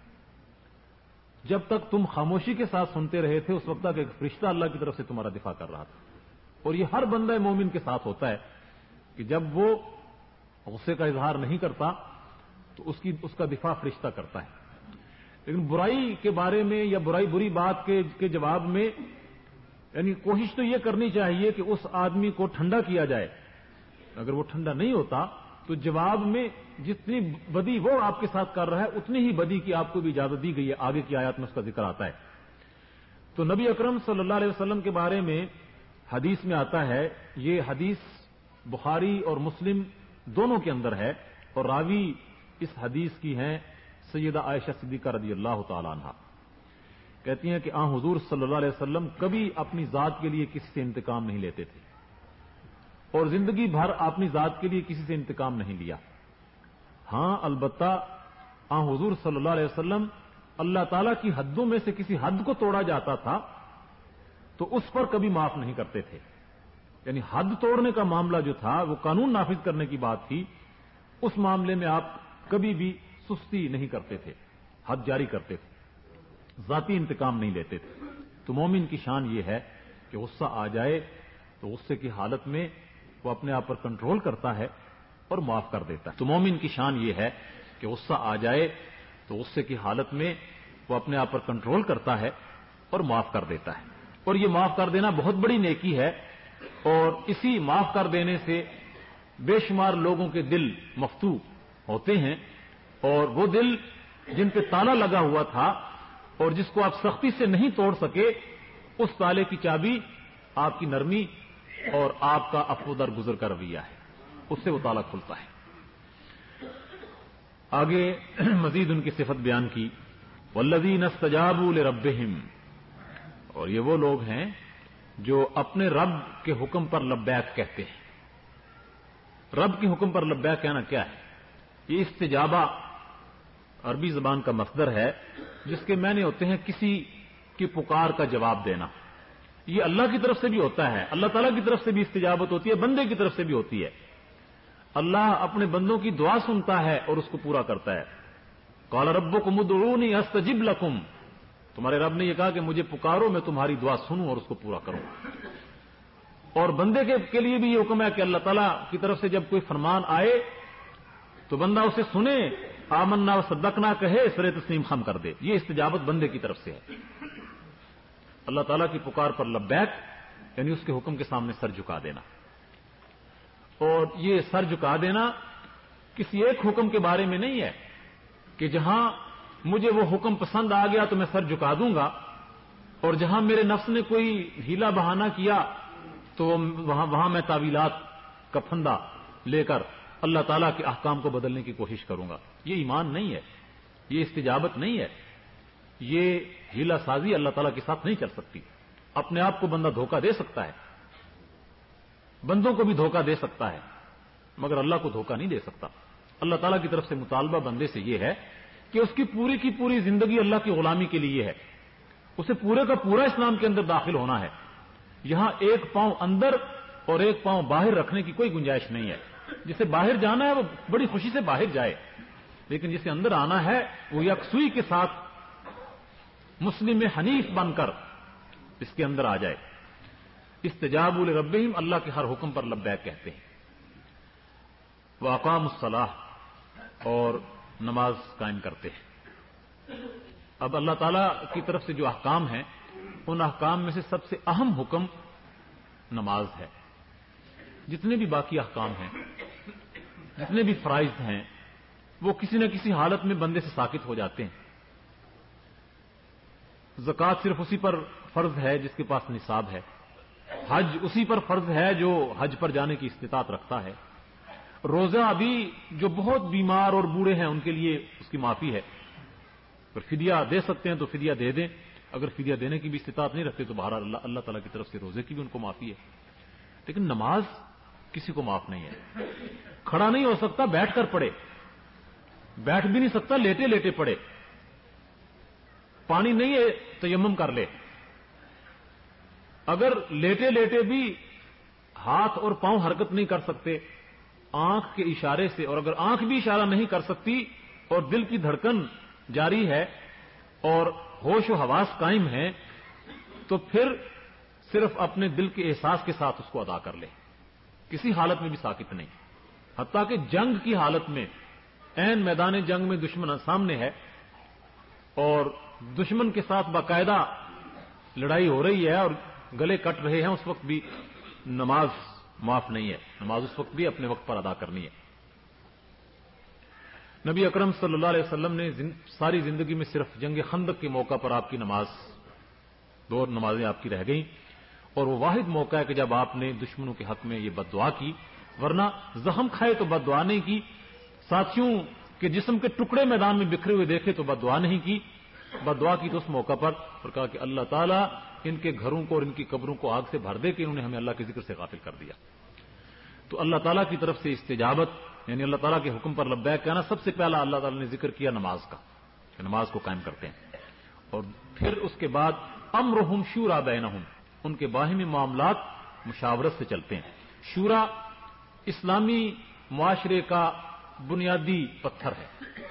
جب تک تم خاموشی کے ساتھ سنتے رہے تھے اس وقت تک ایک فرشتہ اللہ کی طرف سے تمہارا دفاع کر رہا تھا، اور یہ ہر بندہ مومن کے ساتھ ہوتا ہے کہ جب وہ غصے کا اظہار نہیں کرتا تو اس کا دفاع فرشتہ کرتا ہے۔ لیکن برائی کے بارے میں یا بری بات کے جواب میں یعنی کوشش تو یہ کرنی چاہیے کہ اس آدمی کو ٹھنڈا کیا جائے، اگر وہ ٹھنڈا نہیں ہوتا تو جواب میں جتنی بدی وہ آپ کے ساتھ کر رہا ہے اتنی ہی بدی کی آپ کو بھی اجازت دی گئی ہے، آگے کی آیات میں اس کا ذکر آتا ہے۔ تو نبی اکرم صلی اللہ علیہ وسلم کے بارے میں حدیث میں آتا ہے، یہ حدیث بخاری اور مسلم دونوں کے اندر ہے، اور راوی اس حدیث کی ہیں سیدہ عائشہ صدیقہ رضی اللہ تعالی عنہا۔ کہتی ہیں کہ حضور صلی اللہ علیہ وسلم کبھی اپنی ذات کے لیے کسی سے انتقام نہیں لیتے تھے، اور زندگی بھر اپنی ذات کے لیے کسی سے انتقام نہیں لیا۔ ہاں البتہ حضور صلی اللہ علیہ وسلم اللہ تعالیٰ کی حدوں میں سے کسی حد کو توڑا جاتا تھا تو اس پر کبھی معاف نہیں کرتے تھے، یعنی حد توڑنے کا معاملہ جو تھا وہ قانون نافذ کرنے کی بات تھی، اس معاملے میں آپ کبھی بھی سستی نہیں کرتے تھے، حد جاری کرتے تھے، ذاتی انتقام نہیں لیتے تھے۔ تو مومن کی شان یہ ہے کہ غصہ آ جائے تو غصے کی حالت میں وہ اپنے آپ پر کنٹرول کرتا ہے اور معاف کر دیتا ہے۔ تو مومن کی شان یہ ہے کہ غصہ آ جائے تو غصے کی حالت میں وہ اپنے آپ پر کنٹرول کرتا ہے اور معاف کر دیتا ہے، اور یہ معاف کر دینا بہت بڑی نیکی ہے، اور اسی معاف کر دینے سے بے شمار لوگوں کے دل مفتوح ہوتے ہیں، اور وہ دل جن پہ تالا لگا ہوا تھا اور جس کو آپ سختی سے نہیں توڑ سکے، اس تالے کی چابی آپ کی نرمی اور آپ کا عفو درگزر کا رویہ ہے، اس سے وہ تالا کھلتا ہے۔ آگے مزید ان کی صفت بیان کی، والذین استجابوا لربہم، اور یہ وہ لوگ ہیں جو اپنے رب کے حکم پر لبیک کہتے ہیں۔ رب کے حکم پر لبیک کہنا کیا ہے؟ یہ استجابہ عربی زبان کا مصدر ہے جس کے معنی ہوتے ہیں کسی کی پکار کا جواب دینا۔ یہ اللہ کی طرف سے بھی ہوتا ہے، اللہ تعالیٰ کی طرف سے بھی استجابت ہوتی ہے، بندے کی طرف سے بھی ہوتی ہے۔ اللہ اپنے بندوں کی دعا سنتا ہے اور اس کو پورا کرتا ہے۔ قال ربکم ادعونی استجب لکم، تمہارے رب نے یہ کہا کہ مجھے پکارو میں تمہاری دعا سنوں اور اس کو پورا کروں۔ اور بندے کے لیے بھی یہ حکم ہے کہ اللہ تعالیٰ کی طرف سے جب کوئی فرمان آئے تو بندہ اسے سنے، آمنا و صدقنا کہے، سر تسلیم خم کر دے. یہ استجابت بندے کی طرف سے ہے. اللہ تعالیٰ کی پکار پر لبیک یعنی اس کے حکم کے سامنے سر جھکا دینا. اور یہ سر جھکا دینا کسی ایک حکم کے بارے میں نہیں ہے کہ جہاں مجھے وہ حکم پسند آ گیا تو میں سر جھکا دوں گا، اور جہاں میرے نفس نے کوئی ہیلا بہانہ کیا تو وہاں میں تعویلات کا پھندا لے کر اللہ تعالیٰ کے احکام کو بدلنے کی کوشش کروں گا. یہ ایمان نہیں ہے، یہ استجابت نہیں ہے، یہ ہیلا سازی اللہ تعالیٰ کے ساتھ نہیں چل سکتی. اپنے آپ کو بندہ دھوکہ دے سکتا ہے، بندوں کو بھی دھوکہ دے سکتا ہے، مگر اللہ کو دھوکہ نہیں دے سکتا. اللہ تعالیٰ کی طرف سے مطالبہ بندے سے یہ ہے کہ اس کی پوری کی پوری زندگی اللہ کی غلامی کے لیے ہے. اسے پورے کا پورا اسلام کے اندر داخل ہونا ہے. یہاں ایک پاؤں اندر اور ایک پاؤں باہر رکھنے کی کوئی گنجائش نہیں ہے. جسے باہر جانا ہے وہ بڑی خوشی سے باہر جائے، لیکن جسے اندر آنا ہے وہ یکسوئی کے ساتھ مسلم حنیف بن کر اس کے اندر آ جائے. استجابوا لربہم، اللہ کے ہر حکم پر لبیک کہتے ہیں. واقاموا الصلاۃ، اور نماز قائم کرتے ہیں. اب اللہ تعالیٰ کی طرف سے جو احکام ہیں ان احکام میں سے سب سے اہم حکم نماز ہے. جتنے بھی باقی احکام ہیں، جتنے بھی فرائض ہیں، وہ کسی نہ کسی حالت میں بندے سے ساقط ہو جاتے ہیں. زکوٰۃ صرف اسی پر فرض ہے جس کے پاس نصاب ہے. حج اسی پر فرض ہے جو حج پر جانے کی استطاعت رکھتا ہے. روزہ ابھی جو بہت بیمار اور بوڑھے ہیں ان کے لیے اس کی معافی ہے. اگر فدیہ دے سکتے ہیں تو فدیہ دے دیں، اگر فدیہ دینے کی بھی استطاعت نہیں رکھتے تو بہرحال اللہ تعالیٰ کی طرف سے روزے کی بھی ان کو معافی ہے. لیکن نماز کسی کو معاف نہیں ہے. کھڑا نہیں ہو سکتا بیٹھ کر پڑھے، بیٹھ بھی نہیں سکتا لیٹے لیٹے پڑھے. پانی نہیں ہے تیمم کر لے. اگر لیٹے لیٹے بھی ہاتھ اور پاؤں حرکت نہیں کر سکتے آنکھ کے اشارے سے، اور اگر آنکھ بھی اشارہ نہیں کر سکتی اور دل کی دھڑکن جاری ہے اور ہوش و حواس قائم ہیں تو پھر صرف اپنے دل کے احساس کے ساتھ اس کو ادا کر لے. کسی حالت میں بھی ساکت نہیں. حتیٰ کہ جنگ کی حالت میں، عین میدان جنگ میں دشمن سامنے ہے اور دشمن کے ساتھ باقاعدہ لڑائی ہو رہی ہے اور گلے کٹ رہے ہیں، اس وقت بھی نماز معاف نہیں ہے. نماز اس وقت بھی اپنے وقت پر ادا کرنی ہے. نبی اکرم صلی اللہ علیہ وسلم نے ساری زندگی میں صرف جنگ خندق کے موقع پر آپ کی دو نمازیں آپ کی رہ گئیں، اور وہ واحد موقع ہے کہ جب آپ نے دشمنوں کے حق میں یہ بد دعا کی. ورنہ زخم کھائے تو بد دعا نہیں کی، ساتھیوں کے جسم کے ٹکڑے میدان میں بکھرے ہوئے دیکھے تو بد دعا نہیں کی. بد دعا کی تو اس موقع پر اور کہا کہ اللہ تعالیٰ ان کے گھروں کو اور ان کی قبروں کو آگ سے بھر دے کہ انہوں نے ہمیں اللہ کے ذکر سے غافل کر دیا. تو اللہ تعالیٰ کی طرف سے استجابت یعنی اللہ تعالیٰ کے حکم پر لبیک کہنا، سب سے پہلا اللہ تعالیٰ نے ذکر کیا نماز کا، کہ نماز کو قائم کرتے ہیں. اور پھر اس کے بعد امرہم شورا بینہم، ان کے باہمی معاملات مشاورت سے چلتے ہیں. شورا اسلامی معاشرے کا بنیادی پتھر ہے.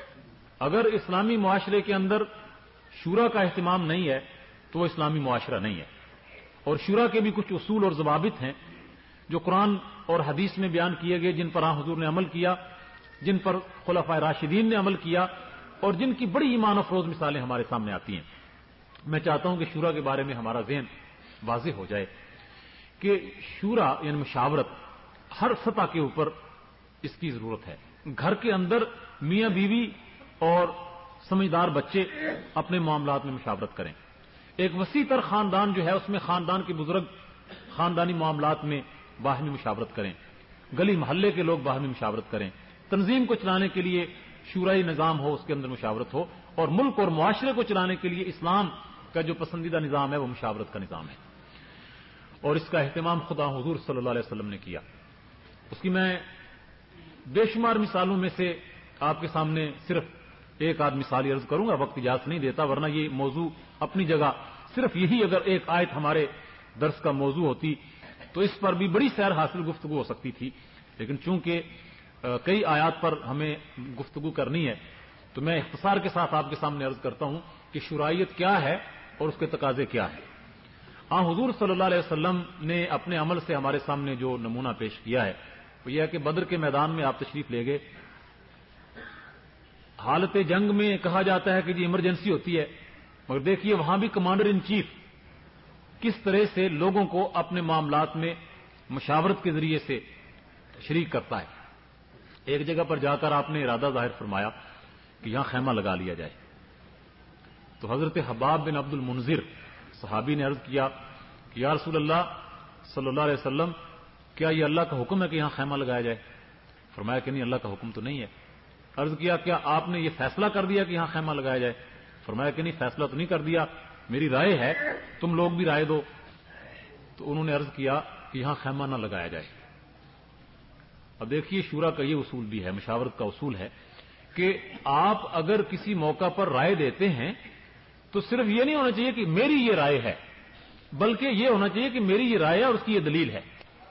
اگر اسلامی معاشرے کے اندر شورا کا اہتمام نہیں ہے تو وہ اسلامی معاشرہ نہیں ہے. اور شورا کے بھی کچھ اصول اور ضوابط ہیں جو قرآن اور حدیث میں بیان کیے گئے، جن پر حضور نے عمل کیا، جن پر خلفائے راشدین نے عمل کیا، اور جن کی بڑی ایمان افروز مثالیں ہمارے سامنے آتی ہیں. میں چاہتا ہوں کہ شورا کے بارے میں ہمارا ذہن واضح ہو جائے کہ شورا یعنی مشاورت ہر سطح کے اوپر اس کی ضرورت ہے. گھر کے اندر میاں بیوی اور سمجھدار بچے اپنے معاملات میں مشاورت کریں. ایک وسیع تر خاندان جو ہے اس میں خاندان کے بزرگ خاندانی معاملات میں باہمی مشاورت کریں. گلی محلے کے لوگ باہمی مشاورت کریں. تنظیم کو چلانے کے لیے شورائی نظام ہو، اس کے اندر مشاورت ہو. اور ملک اور معاشرے کو چلانے کے لیے اسلام کا جو پسندیدہ نظام ہے وہ مشاورت کا نظام ہے. اور اس کا اہتمام خدا حضور صلی اللہ علیہ وسلم نے کیا. اس کی میں بے شمار مثالوں میں سے آپ کے سامنے صرف ایک آدھ مثال عرض کروں گا، وقت اجازت نہیں دیتا، ورنہ یہ موضوع اپنی جگہ صرف یہی اگر ایک آیت ہمارے درس کا موضوع ہوتی تو اس پر بھی بڑی سیر حاصل گفتگو ہو سکتی تھی. لیکن چونکہ کئی آیات پر ہمیں گفتگو کرنی ہے تو میں اختصار کے ساتھ آپ کے سامنے عرض کرتا ہوں کہ شرائعت کیا ہے اور اس کے تقاضے کیا ہیں. حضور صلی اللہ علیہ وسلم نے اپنے عمل سے ہمارے سامنے جو نمونہ پیش کیا ہے وہ یہ ہے کہ بدر کے میدان میں آپ تشریف لے گئے. حالت جنگ میں کہا جاتا ہے کہ جی ایمرجنسی ہوتی ہے، مگر دیکھیے وہاں بھی کمانڈر ان چیف کس طرح سے لوگوں کو اپنے معاملات میں مشاورت کے ذریعے سے شریک کرتا ہے. ایک جگہ پر جا کر آپ نے ارادہ ظاہر فرمایا کہ یہاں خیمہ لگا لیا جائے. تو حضرت حباب بن عبد المنذر صحابی نے عرض کیا کہ یا رسول اللہ صلی اللہ علیہ وسلم، کیا یہ اللہ کا حکم ہے کہ یہاں خیمہ لگایا جائے؟ فرمایا کہ نہیں، اللہ کا حکم تو نہیں ہے. عرض کیا کیا آپ نے یہ فیصلہ کر دیا کہ یہاں خیمہ لگایا جائے؟ فرمایا کہ نہیں، فیصلہ تو نہیں کر دیا، میری رائے ہے، تم لوگ بھی رائے دو. تو انہوں نے عرض کیا کہ یہاں خیمہ نہ لگایا جائے. اب دیکھیے شورا کا یہ اصول بھی ہے، مشاورت کا اصول ہے کہ آپ اگر کسی موقع پر رائے دیتے ہیں تو صرف یہ نہیں ہونا چاہیے کہ میری یہ رائے ہے، بلکہ یہ ہونا چاہیے کہ میری یہ رائے ہے اور اس کی یہ دلیل ہے.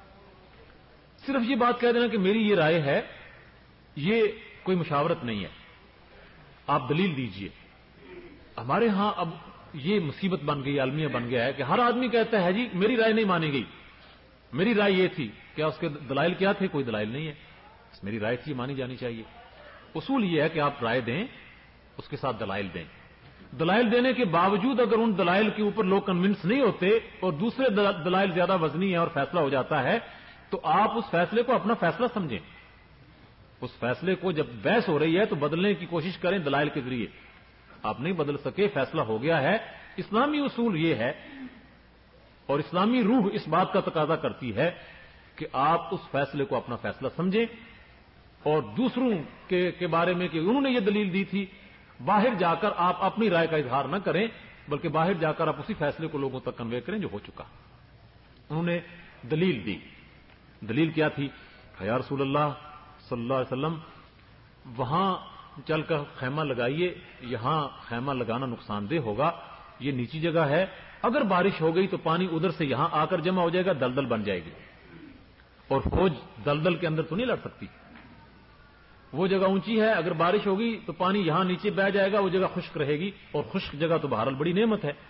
صرف یہ بات کہہ دینا کہ میری یہ رائے ہے، یہ کوئی مشاورت نہیں ہے. آپ دلیل دیجئے. ہمارے ہاں اب یہ مصیبت بن گئی، عالمیہ بن گیا ہے کہ ہر آدمی کہتا ہے جی میری رائے نہیں مانی گئی، میری رائے یہ تھی. کیا اس کے دلائل کیا تھے؟ کوئی دلائل نہیں ہے، میری رائے تھی، مانی جانی چاہیے. اصول یہ ہے کہ آپ رائے دیں، اس کے ساتھ دلائل دیں. دلائل دینے کے باوجود اگر ان دلائل کے اوپر لوگ کنونس نہیں ہوتے اور دوسرے دلائل زیادہ وزنی ہے اور فیصلہ ہو جاتا ہے تو آپ اس فیصلے کو اپنا فیصلہ سمجھیں. اس فیصلے کو جب بحث ہو رہی ہے تو بدلنے کی کوشش کریں دلائل کے ذریعے. آپ نہیں بدل سکے، فیصلہ ہو گیا ہے. اسلامی اصول یہ ہے اور اسلامی روح اس بات کا تقاضا کرتی ہے کہ آپ اس فیصلے کو اپنا فیصلہ سمجھیں اور دوسروں کے بارے میں کہ انہوں نے یہ دلیل دی تھی، باہر جا کر آپ اپنی رائے کا اظہار نہ کریں، بلکہ باہر جا کر آپ اسی فیصلے کو لوگوں تک کنوے کریں جو ہو چکا. انہوں نے دلیل دی. دلیل کیا تھی؟ یا رسول اللہ صلی اللہ علیہ وسلم، وہاں چل کر خیمہ لگائیے، یہاں خیمہ لگانا نقصان دہ ہوگا، یہ نیچی جگہ ہے، اگر بارش ہو گئی تو پانی ادھر سے یہاں آ کر جمع ہو جائے گا، دلدل بن جائے گی، اور فوج دلدل کے اندر تو نہیں لڑ سکتی. وہ جگہ اونچی ہے، اگر بارش ہوگی تو پانی یہاں نیچے بہ جائے گا، وہ جگہ خشک رہے گی، اور خشک جگہ تو بہرحال بڑی نعمت ہے.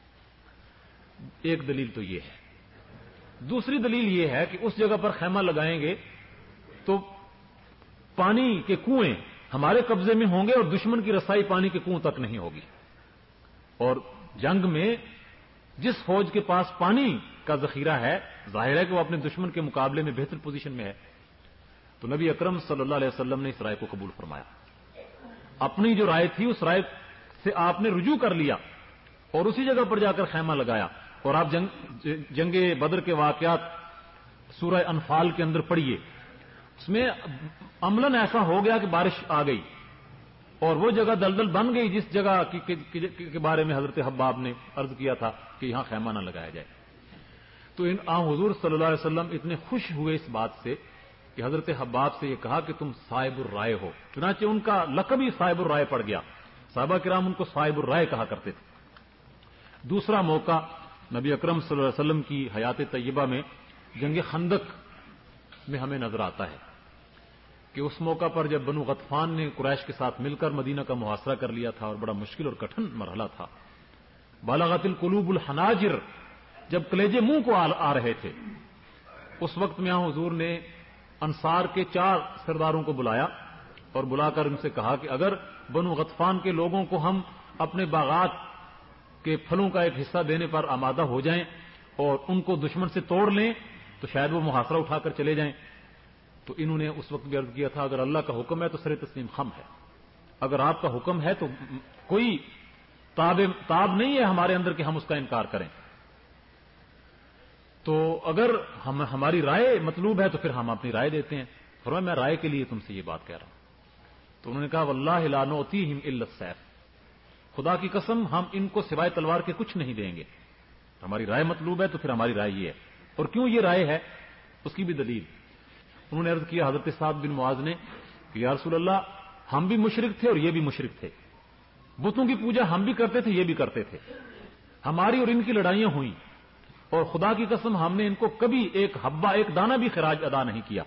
ایک دلیل تو یہ ہے. دوسری دلیل یہ ہے کہ اس جگہ پر خیمہ لگائیں گے تو پانی کے کنویں ہمارے قبضے میں ہوں گے اور دشمن کی رسائی پانی کے کنویں تک نہیں ہوگی. اور جنگ میں جس فوج کے پاس پانی کا ذخیرہ ہے، ظاہر ہے کہ وہ اپنے دشمن کے مقابلے میں بہتر پوزیشن میں ہے. تو نبی اکرم صلی اللہ علیہ وسلم نے اس رائے کو قبول فرمایا. اپنی جو رائے تھی اس رائے سے آپ نے رجوع کر لیا اور اسی جگہ پر جا کر خیمہ لگایا. اور آپ جنگ بدر کے واقعات سورہ انفال کے اندر پڑھیے، اس میں عملاً ایسا ہو گیا کہ بارش آ گئی اور وہ جگہ دلدل بن گئی جس جگہ کے بارے میں حضرت حباب نے عرض کیا تھا کہ یہاں خیمہ نہ لگایا جائے. تو حضور صلی اللہ علیہ وسلم اتنے خوش ہوئے اس بات سے کہ حضرت حباب سے یہ کہا کہ تم صاحب الرائے ہو. چنانچہ ان کا لقب ہی صاحب الرائے پڑ گیا. صحابہ کرام ان کو صاحب الرائے کہا کرتے تھے. دوسرا موقع نبی اکرم صلی اللہ علیہ وسلم کی حیات طیبہ میں جنگ خندق میں ہمیں نظر آتا ہے کہ اس موقع پر جب بنو غطفان نے قریش کے ساتھ مل کر مدینہ کا محاصرہ کر لیا تھا اور بڑا مشکل اور کٹھن مرحلہ تھا، بالغت القلوب الحناجر، جب کلیجے منہ کو آ رہے تھے، اس وقت میں حضور نے انصار کے 4 سرداروں کو بلایا اور بلا کر ان سے کہا کہ اگر بنو غطفان کے لوگوں کو ہم اپنے باغات کے پھلوں کا ایک حصہ دینے پر آمادہ ہو جائیں اور ان کو دشمن سے توڑ لیں تو شاید وہ محاصرہ اٹھا کر چلے جائیں. تو انہوں نے اس وقت بھی عرض کیا تھا اگر اللہ کا حکم ہے تو سر تسلیم خم ہے، اگر آپ کا حکم ہے تو کوئی تاب نہیں ہے ہمارے اندر کہ ہم اس کا انکار کریں. تو اگر ہماری رائے مطلوب ہے تو پھر ہم اپنی رائے دیتے ہیں. فرمایا میں رائے کے لیے تم سے یہ بات کہہ رہا ہوں. تو انہوں نے کہا واللہ لا نؤتیہم الا السیف، خدا کی قسم ہم ان کو سوائے تلوار کے کچھ نہیں دیں گے. ہماری رائے مطلوب ہے تو پھر ہماری رائے یہ ہے. اور کیوں یہ رائے ہے اس کی بھی دلیل. انہوں نے عرض کیا حضرت سعد بن معاذ نے کہ یا رسول اللہ ہم بھی مشرک تھے اور یہ بھی مشرک تھے، بتوں کی پوجا ہم بھی کرتے تھے یہ بھی کرتے تھے، ہماری اور ان کی لڑائیاں ہوئیں اور خدا کی قسم ہم نے ان کو کبھی ایک حبہ ایک دانہ بھی خراج ادا نہیں کیا.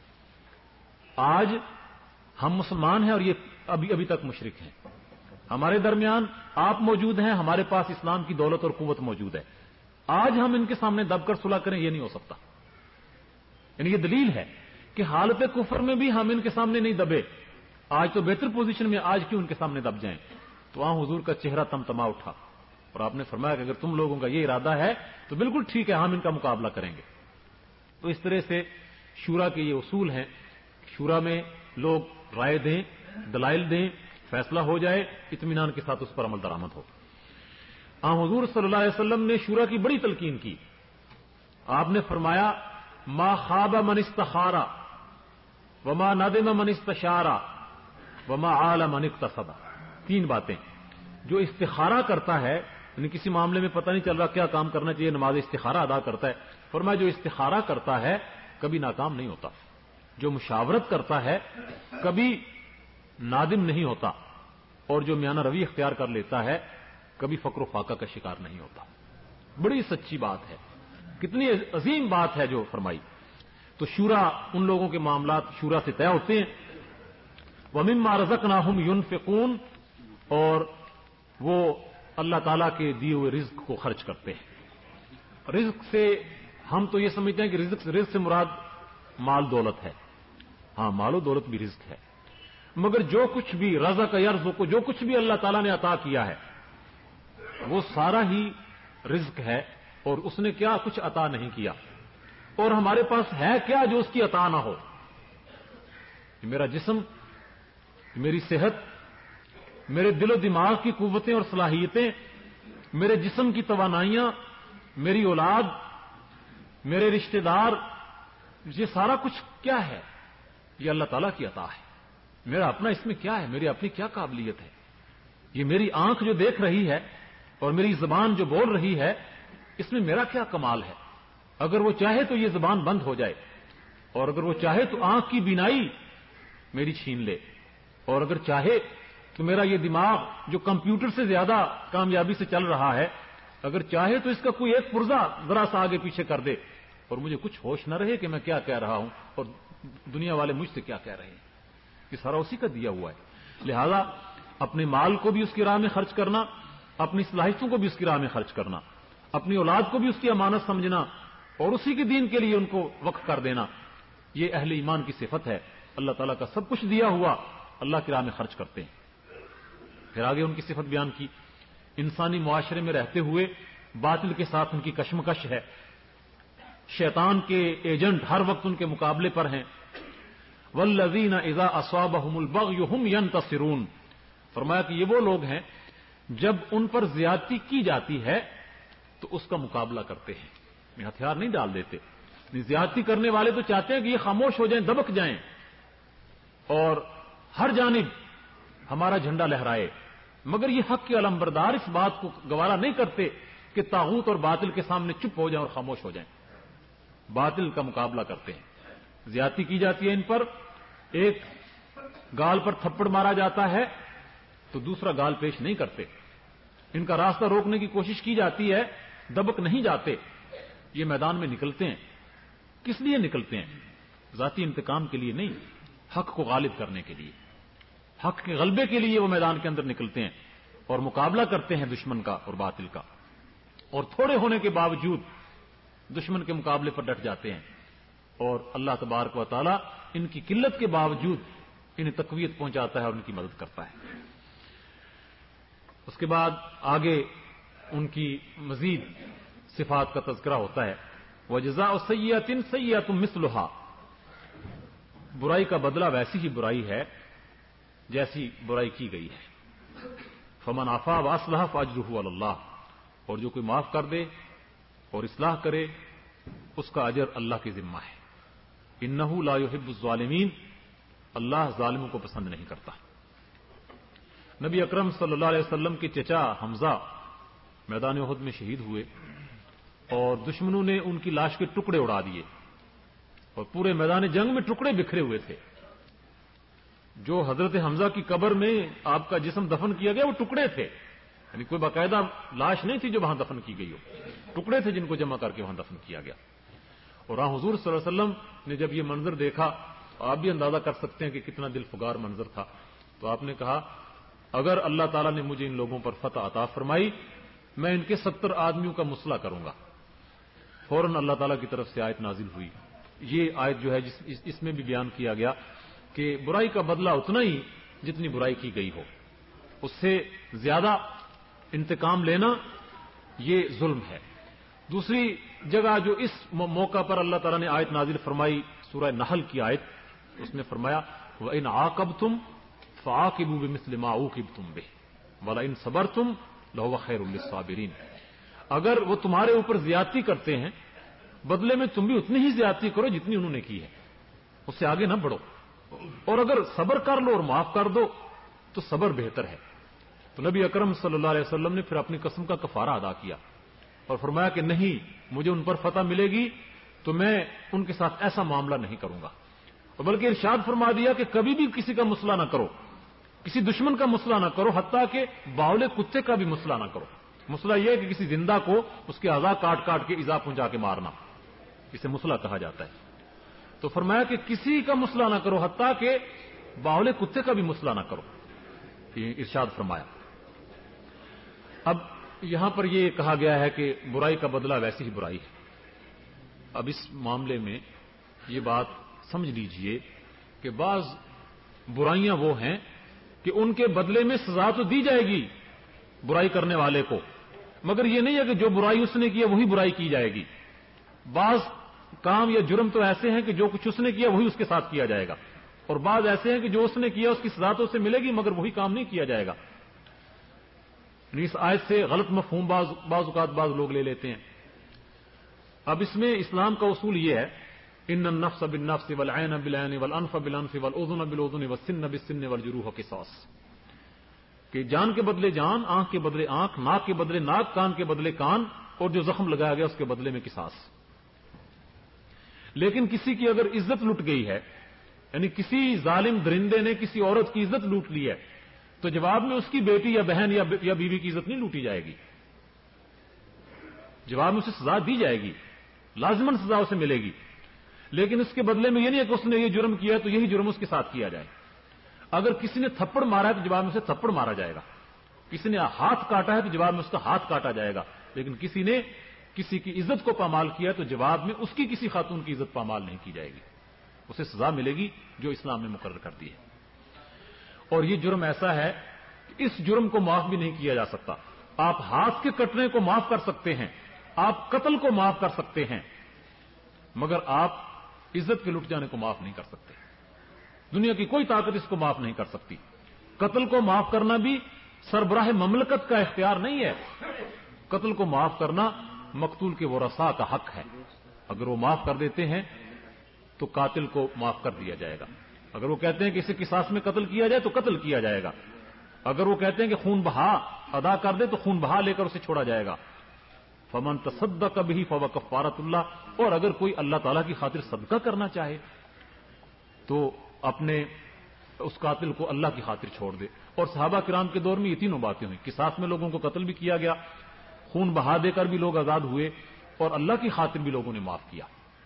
آج ہم مسلمان ہیں اور یہ ابھی تک مشرک ہیں. ہمارے درمیان آپ موجود ہیں، ہمارے پاس اسلام کی دولت اور قوت موجود ہے. آج ہم ان کے سامنے دب کر صلح کریں یہ نہیں ہو سکتا. یعنی یہ دلیل ہے کہ حالت کفر میں بھی ہم ان کے سامنے نہیں دبے. آج تو بہتر پوزیشن میں، آج کیوں ان کے سامنے دب جائیں؟ تو وہاں حضور کا چہرہ تمتما اٹھا اور آپ نے فرمایا کہ اگر تم لوگوں کا یہ ارادہ ہے تو بالکل ٹھیک ہے، ہم ان کا مقابلہ کریں گے. تو اس طرح سے شورا کے یہ اصول ہیں. شورا میں لوگ رائے دیں، دلائل دیں، فیصلہ ہو جائے، اطمینان کے ساتھ اس پر عمل درآمد ہو. حضور صلی اللہ علیہ وسلم نے شورا کی بڑی تلقین کی. آپ نے فرمایا ما خاب من استخارا وما ندم من استشارا وما عال من اقتصد. 3 باتیں. جو استخارہ کرتا ہے، یعنی کسی معاملے میں پتہ نہیں چل رہا کیا کام کرنا چاہیے، نماز استخارہ ادا کرتا ہے. فرمایا جو استخارہ کرتا ہے کبھی ناکام نہیں ہوتا. جو مشاورت کرتا ہے کبھی نادم نہیں ہوتا. اور جو میانہ روی اختیار کر لیتا ہے کبھی فقر و فاقہ کا شکار نہیں ہوتا. بڑی سچی بات ہے، کتنی عظیم بات ہے جو فرمائی. تو شورا، ان لوگوں کے معاملات شورا سے طے ہوتے ہیں. وَمِمَّا رَزَقْنَاهُمْ يُنْفِقُونَ، اور وہ اللہ تعالیٰ کے دیے ہوئے رزق کو خرچ کرتے ہیں. رزق سے ہم تو یہ سمجھتے ہیں کہ رزق سے مراد مال دولت ہے. ہاں، مال و دولت بھی رزق ہے، مگر جو کچھ بھی رزق یرزق کو جو کچھ بھی اللہ تعالیٰ نے عطا کیا ہے وہ سارا ہی رزق ہے. اور اس نے کیا کچھ عطا نہیں کیا، اور ہمارے پاس ہے کیا جو اس کی عطا نہ ہو. میرا جسم، میری صحت، میرے دل و دماغ کی قوتیں اور صلاحیتیں، میرے جسم کی توانائیاں، میری اولاد، میرے رشتہ دار، یہ سارا کچھ کیا ہے؟ یہ اللہ تعالیٰ کی عطا ہے. میرا اپنا اس میں کیا ہے؟ میری اپنی کیا قابلیت ہے؟ یہ میری آنکھ جو دیکھ رہی ہے اور میری زبان جو بول رہی ہے، اس میں میرا کیا کمال ہے؟ اگر وہ چاہے تو یہ زبان بند ہو جائے، اور اگر وہ چاہے تو آنکھ کی بینائی میری چھین لے، اور اگر چاہے تو میرا یہ دماغ جو کمپیوٹر سے زیادہ کامیابی سے چل رہا ہے، اگر چاہے تو اس کا کوئی ایک پرزہ ذرا سا آگے پیچھے کر دے اور مجھے کچھ ہوش نہ رہے کہ میں کیا کہہ رہا ہوں اور دنیا والے مجھ سے کیا کہہ رہے ہیں. یہ سارا اسی کا دیا ہوا ہے. لہذا اپنے مال کو بھی اس کی راہ میں خرچ کرنا، اپنی صلاحیتوں کو بھی اس کی راہ میں خرچ کرنا، اپنی اولاد کو بھی اس کی امانت سمجھنا اور اسی کے دین کے لیے ان کو وقف کر دینا، یہ اہل ایمان کی صفت ہے. اللہ تعالیٰ کا سب کچھ دیا ہوا اللہ کی راہ میں خرچ کرتے ہیں. پھر آگے ان کی صفت بیان کی. انسانی معاشرے میں رہتے ہوئے باطل کے ساتھ ان کی کشمکش ہے. شیطان کے ایجنٹ ہر وقت ان کے مقابلے پر ہیں. والذین اذا اصابہم البغی ہم ینتصرون. فرمایا کہ یہ وہ لوگ ہیں جب ان پر زیادتی کی جاتی ہے تو اس کا مقابلہ کرتے ہیں، ہتھیار نہیں ڈال دیتے. زیادتی کرنے والے تو چاہتے ہیں کہ یہ خاموش ہو جائیں، دبک جائیں اور ہر جانب ہمارا جھنڈا لہرائے، مگر یہ حق کے علمبردار اس بات کو گوارا نہیں کرتے کہ طاغوت اور باطل کے سامنے چپ ہو جائیں اور خاموش ہو جائیں. باطل کا مقابلہ کرتے ہیں. زیادتی کی جاتی ہے ان پر، ایک گال پر تھپڑ مارا جاتا ہے تو دوسرا گال پیش نہیں کرتے. ان کا راستہ روکنے کی کوشش کی جاتی ہے، دبک نہیں جاتے. یہ میدان میں نکلتے ہیں. کس لیے نکلتے ہیں؟ ذاتی انتقام کے لیے نہیں، حق کو غالب کرنے کے لیے، حق کے غلبے کے لیے وہ میدان کے اندر نکلتے ہیں اور مقابلہ کرتے ہیں دشمن کا اور باطل کا. اور تھوڑے ہونے کے باوجود دشمن کے مقابلے پر ڈٹ جاتے ہیں اور اللہ تبارک و تعالی ان کی قلت کے باوجود انہیں تقویت پہنچاتا ہے اور ان کی مدد کرتا ہے. اس کے بعد آگے ان کی مزید صفات کا تذکرہ ہوتا ہے. وَجَزَاءُ سَيِّئَةٍ سَيِّئَةٌ مِثْلُهَا. برائی کا بدلہ ویسی ہی برائی ہے جیسی برائی کی گئی ہے. فَمَنْ عَفَا وَأَصْلَحَ فَأَجْرُهُ عَلَى اللَّهِ. اور جو کوئی معاف کر دے اور اصلاح کرے اس کا اجر اللہ کے ذمہ ہے. انه لا يحب الظالمین. اللہ ظالموں کو پسند نہیں کرتا. نبی اکرم صلی اللہ علیہ وسلم کے چچا حمزہ میدان احد میں شہید ہوئے اور دشمنوں نے ان کی لاش کے ٹکڑے اڑا دیے اور پورے میدان جنگ میں ٹکڑے بکھرے ہوئے تھے. جو حضرت حمزہ کی قبر میں آپ کا جسم دفن کیا گیا وہ ٹکڑے تھے، یعنی کوئی باقاعدہ لاش نہیں تھی جو وہاں دفن کی گئی ہو، ٹکڑے تھے جن کو جمع کر کے وہاں دفن کیا گیا. اور حضور صلی اللہ علیہ وسلم نے جب یہ منظر دیکھا آپ بھی اندازہ کر سکتے ہیں کہ کتنا دل فگار منظر تھا. تو آپ نے کہا اگر اللہ تعالیٰ نے مجھے ان لوگوں پر فتح عطا فرمائی میں ان کے 70 آدمیوں کا مسئلہ کروں گا. فوراً اللہ تعالیٰ کی طرف سے آیت نازل ہوئی. یہ آیت جو ہے اس میں بھی بیان کیا گیا کہ برائی کا بدلہ اتنا ہی جتنی برائی کی گئی ہو، اس سے زیادہ انتقام لینا یہ ظلم ہے. دوسری جگہ جو اس موقع پر اللہ تعالیٰ نے آیت نازل فرمائی، سورہ نحل کی آیت، اس نے فرمایا وَإِنْ عَاقَبْتُمْ فَعَاقِبُوا بِمِثْلِ مَا عُوقِبْتُمْ بِهِ وَلَئِنْ صَبَرْتُمْ لَهُوَ خَيْرٌ لِلصَّابِرِينَ. اگر وہ تمہارے اوپر زیادتی کرتے ہیں، بدلے میں تم بھی اتنی ہی زیادتی کرو جتنی انہوں نے کی ہے، اس سے آگے نہ بڑھو، اور اگر صبر کر لو اور معاف کر دو تو صبر بہتر ہے. تو نبی اکرم صلی اللہ علیہ وسلم نے پھر اپنی قسم کا کفارہ ادا کیا اور فرمایا کہ نہیں، مجھے ان پر فتح ملے گی تو میں ان کے ساتھ ایسا معاملہ نہیں کروں گا. اور بلکہ ارشاد فرما دیا کہ کبھی بھی کسی کا مسئلہ نہ کرو، کسی دشمن کا مسئلہ نہ کرو، حتیٰ کہ باولے کتے کا بھی مسئلہ نہ کرو. مسئلہ یہ ہے کہ کسی زندہ کو اس کے اعضاء کاٹ کاٹ کے ایذا پہنچا کے مارنا، اسے مسئلہ کہا جاتا ہے. تو فرمایا کہ کسی کا مسئلہ نہ کرو، حتیٰ کہ باولے کتے کا بھی مسئلہ نہ کرو، یہ ارشاد فرمایا. اب یہاں پر یہ کہا گیا ہے کہ برائی کا بدلہ ویسی ہی برائی ہے. اب اس معاملے میں یہ بات سمجھ لیجئے کہ بعض برائیاں وہ ہیں کہ ان کے بدلے میں سزا تو دی جائے گی برائی کرنے والے کو، مگر یہ نہیں ہے کہ جو برائی اس نے کیا وہی برائی کی جائے گی. بعض کام یا جرم تو ایسے ہیں کہ جو کچھ اس نے کیا وہی اس کے ساتھ کیا جائے گا، اور بعض ایسے ہیں کہ جو اس نے کیا اس کی سزا تو اسے ملے گی مگر وہی کام نہیں کیا جائے گا. اس آیت سے غلط مفہوم بعض اوقات بعض لوگ لے لیتے ہیں. اب اس میں اسلام کا اصول یہ ہے ان النفس بالنفس والعین بالعین والانف بالانف والاذن بالاذن والسن بالسن والجروح قصاص، کہ جان کے بدلے جان، آنکھ کے بدلے آنکھ، ناک کے بدلے ناک، کان کے بدلے کان، اور جو زخم لگایا گیا اس کے بدلے میں قصاص. لیکن کسی کی اگر عزت لٹ گئی ہے، یعنی کسی ظالم درندے نے کسی عورت کی عزت لوٹ لی ہے، تو جواب میں اس کی بیٹی یا بہن یا بیوی کی عزت نہیں لوٹی جائے گی، جواب میں اسے سزا دی جائے گی، لازماً سزا اسے ملے گی. لیکن اس کے بدلے میں یہ نہیں ہے کہ اس نے یہ جرم کیا تو یہی جرم اس کے ساتھ کیا جائے. اگر کسی نے تھپڑ مارا ہے تو جواب میں اسے تھپڑ مارا جائے گا، کسی نے ہاتھ کاٹا ہے تو جواب میں اس کا ہاتھ کاٹا جائے گا. لیکن کسی نے کسی کی عزت کو پامال کیا ہے تو جواب میں اس کی کسی خاتون کی عزت پامال نہیں کی جائے گی، اسے سزا ملے گی جو اسلام نے مقرر کر دی ہے. اور یہ جرم ایسا ہے کہ اس جرم کو معاف بھی نہیں کیا جا سکتا. آپ ہاتھ کے کٹنے کو معاف کر سکتے ہیں، آپ قتل کو معاف کر سکتے ہیں، مگر آپ عزت کے لٹ جانے کو معاف نہیں کر سکتے. دنیا کی کوئی طاقت اس کو معاف نہیں کر سکتی. قتل کو معاف کرنا بھی سربراہ مملکت کا اختیار نہیں ہے. قتل کو معاف کرنا مقتول کے ورثاء کا حق ہے. اگر وہ معاف کر دیتے ہیں تو قاتل کو معاف کر دیا جائے گا. اگر وہ کہتے ہیں کہ اسے قصاص میں قتل کیا جائے تو قتل کیا جائے گا. اگر وہ کہتے ہیں کہ خون بہا ادا کر دے تو خون بہا لے کر اسے چھوڑا جائے گا. فمن تصدق به فهو کفارۃ اللہ. اور اگر کوئی اللہ تعالیٰ کی خاطر صدقہ کرنا چاہے تو اپنے اس قاتل کو اللہ کی خاطر چھوڑ دے. اور صحابہ کرام کے دور میں یہ تینوں باتیں ہوئیں. قصاص میں لوگوں کو قتل بھی کیا گیا، خون بہا دے کر بھی لوگ آزاد ہوئے، اور اللہ کی خاطر بھی لوگوں نے معاف کیا.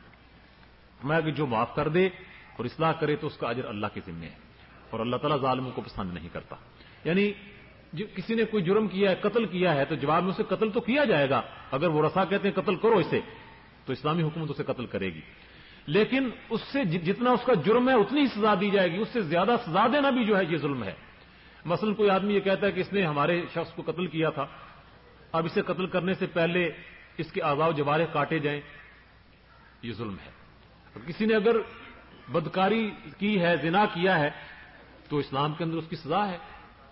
میں کہ جو معاف کر دے اور اصلاح کرے تو اس کا اجر اللہ کے ذمہ ہے، اور اللہ تعالیٰ ظالموں کو پسند نہیں کرتا. یعنی کسی نے کوئی جرم کیا ہے، قتل کیا ہے، تو جواب میں اسے قتل تو کیا جائے گا. اگر وہ رسا کہتے ہیں قتل کرو اسے تو اسلامی حکومت اسے قتل کرے گی. لیکن اس سے جتنا اس کا جرم ہے اتنی ہی سزا دی جائے گی. اس سے زیادہ سزا دینا بھی جو ہے یہ ظلم ہے. مثلا کوئی آدمی یہ کہتا ہے کہ اس نے ہمارے شخص کو قتل کیا تھا، اب اسے قتل کرنے سے پہلے اس کے اعضاء و جوارح کاٹے جائیں، یہ ظلم ہے. اب کسی نے اگر بدکاری کی ہے، زنا کیا ہے، تو اسلام کے اندر اس کی سزا ہے،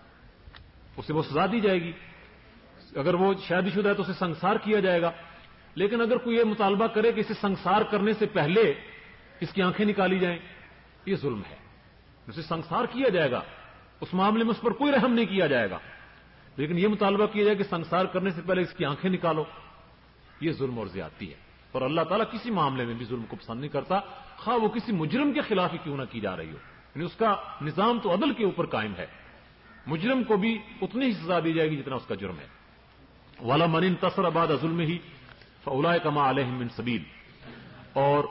اسے وہ سزا دی جائے گی. اگر وہ شادی شدہ ہے تو اسے سنسار کیا جائے گا. لیکن اگر کوئی یہ مطالبہ کرے کہ اسے سنسار کرنے سے پہلے اس کی آنکھیں نکالی جائیں، یہ ظلم ہے. اسے سنسار کیا جائے گا، اس معاملے میں اس پر کوئی رحم نہیں کیا جائے گا. لیکن یہ مطالبہ کیا جائے کہ سنسار کرنے سے پہلے اس کی آنکھیں نکالو، یہ ظلم اور زیادتی ہے. اور اللہ تعالیٰ کسی معاملے میں بھی ظلم کو پسند نہیں کرتا، خواہ وہ کسی مجرم کے خلاف ہی کیوں نہ کی جا رہی ہو. یعنی اس کا نظام تو عدل کے اوپر قائم ہے. مجرم کو بھی اتنی ہی سزا دی جائے گی جتنا اس کا جرم ہے. والا من انتصر بعد ظلم ہی فاولئک ما علیہم من سبیل. اور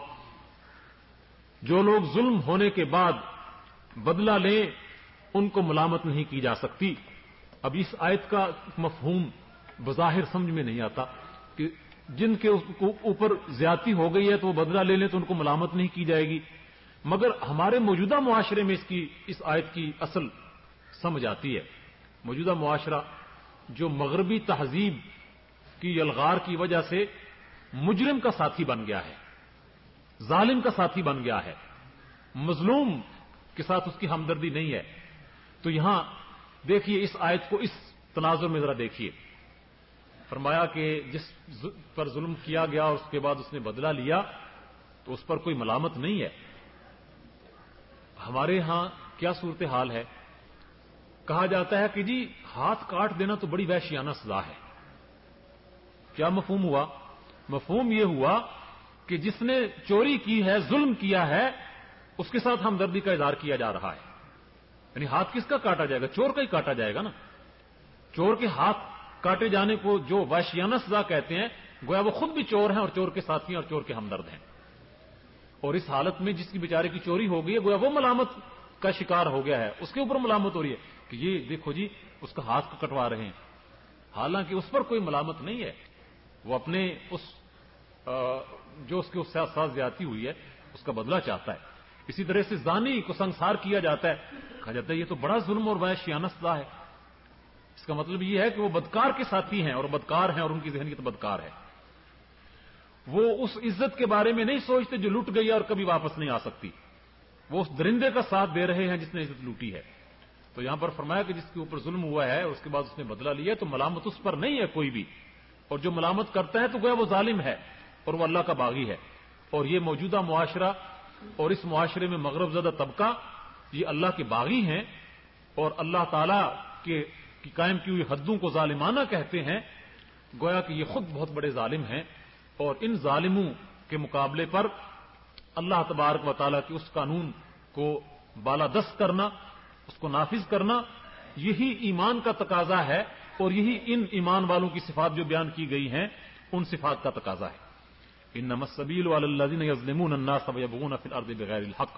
جو لوگ ظلم ہونے کے بعد بدلہ لیں ان کو ملامت نہیں کی جا سکتی. اب اس آیت کا مفہوم بظاہر سمجھ میں نہیں آتا کہ جن کے اوپر زیادتی ہو گئی ہے تو وہ بدلہ لے لیں تو ان کو ملامت نہیں کی جائے گی، مگر ہمارے موجودہ معاشرے میں اس آیت کی اصل سمجھ آتی ہے۔ موجودہ معاشرہ جو مغربی تہذیب کی یلغار کی وجہ سے مجرم کا ساتھی بن گیا ہے، ظالم کا ساتھی بن گیا ہے، مظلوم کے ساتھ اس کی ہمدردی نہیں ہے، تو یہاں دیکھیے اس آیت کو اس تناظر میں ذرا دیکھیے۔ فرمایا کہ جس پر ظلم کیا گیا اور اس کے بعد اس نے بدلہ لیا تو اس پر کوئی ملامت نہیں ہے۔ ہمارے ہاں کیا صورتحال ہے؟ کہا جاتا ہے کہ جی ہاتھ کاٹ دینا تو بڑی وحشیانہ سزا ہے۔ کیا مفہوم ہوا؟ مفہوم یہ ہوا کہ جس نے چوری کی ہے، ظلم کیا ہے، اس کے ساتھ ہمدردی کا اظہار کیا جا رہا ہے۔ یعنی ہاتھ کس کا کاٹا جائے گا؟ چور کا ہی کاٹا جائے گا نا۔ چور کے ہاتھ کاٹے جانے کو جو وحشیانہ سزا کہتے ہیں، گویا وہ خود بھی چور ہیں اور چور کے ساتھی ہیں اور چور کے ہمدرد ہیں۔ اور اس حالت میں جس کی بیچارے کی چوری ہو گئی ہے، گویا وہ ملامت کا شکار ہو گیا ہے، اس کے اوپر ملامت ہو رہی ہے کہ یہ دیکھو جی اس کا ہاتھ کو کٹوا رہے ہیں، حالانکہ اس پر کوئی ملامت نہیں ہے۔ وہ اپنے جو اس کے ساتھ زیادتی ہوئی ہے اس کا بدلہ چاہتا ہے۔ اسی طرح سے زانی کو سنسار کیا جاتا ہے، کہا جاتا ہے یہ تو بڑا ظلم اور وحشیانہ سزا ہے۔ اس کا مطلب یہ ہے کہ وہ بدکار کے ساتھی ہیں اور بدکار ہیں اور ان کی ذہنیت بدکار ہے۔ وہ اس عزت کے بارے میں نہیں سوچتے جو لٹ گئی ہے اور کبھی واپس نہیں آ سکتی، وہ اس درندے کا ساتھ دے رہے ہیں جس نے عزت لوٹی ہے۔ تو یہاں پر فرمایا کہ جس کے اوپر ظلم ہوا ہے اور اس کے بعد اس نے بدلہ لیا تو ملامت اس پر نہیں ہے کوئی بھی، اور جو ملامت کرتا ہے تو گویا وہ ظالم ہے اور وہ اللہ کا باغی ہے۔ اور یہ موجودہ معاشرہ اور اس معاشرے میں مغرب زدہ طبقہ یہ اللہ کے باغی ہیں اور اللہ تعالی کی قائم کی ہوئی حدوں کو ظالمانہ کہتے ہیں، گویا کہ یہ خود بہت بڑے ظالم ہیں۔ اور ان ظالموں کے مقابلے پر اللہ تبارک و تعالیٰ کے اس قانون کو بالادست کرنا، اس کو نافذ کرنا، یہی ایمان کا تقاضا ہے اور یہی ان ایمان والوں کی صفات جو بیان کی گئی ہیں ان صفات کا تقاضا ہے۔ انما السبیل علی الذین یظلمون الناس ویبغون فی الارض بغیر الحق۔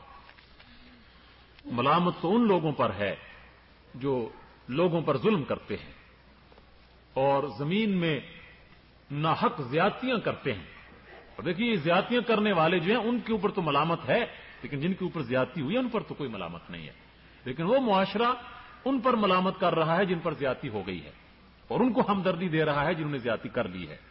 ملامت تو ان لوگوں پر ہے جو لوگوں پر ظلم کرتے ہیں اور زمین میں ناحق زیادتیاں کرتے ہیں۔ اور دیکھیے یہ زیادتیاں کرنے والے جو ہیں ان کے اوپر تو ملامت ہے، لیکن جن کے اوپر زیادتی ہوئی ہے ان پر تو کوئی ملامت نہیں ہے، لیکن وہ معاشرہ ان پر ملامت کر رہا ہے جن پر زیادتی ہو گئی ہے اور ان کو ہمدردی دے رہا ہے جنہوں نے زیادتی کر لی ہے۔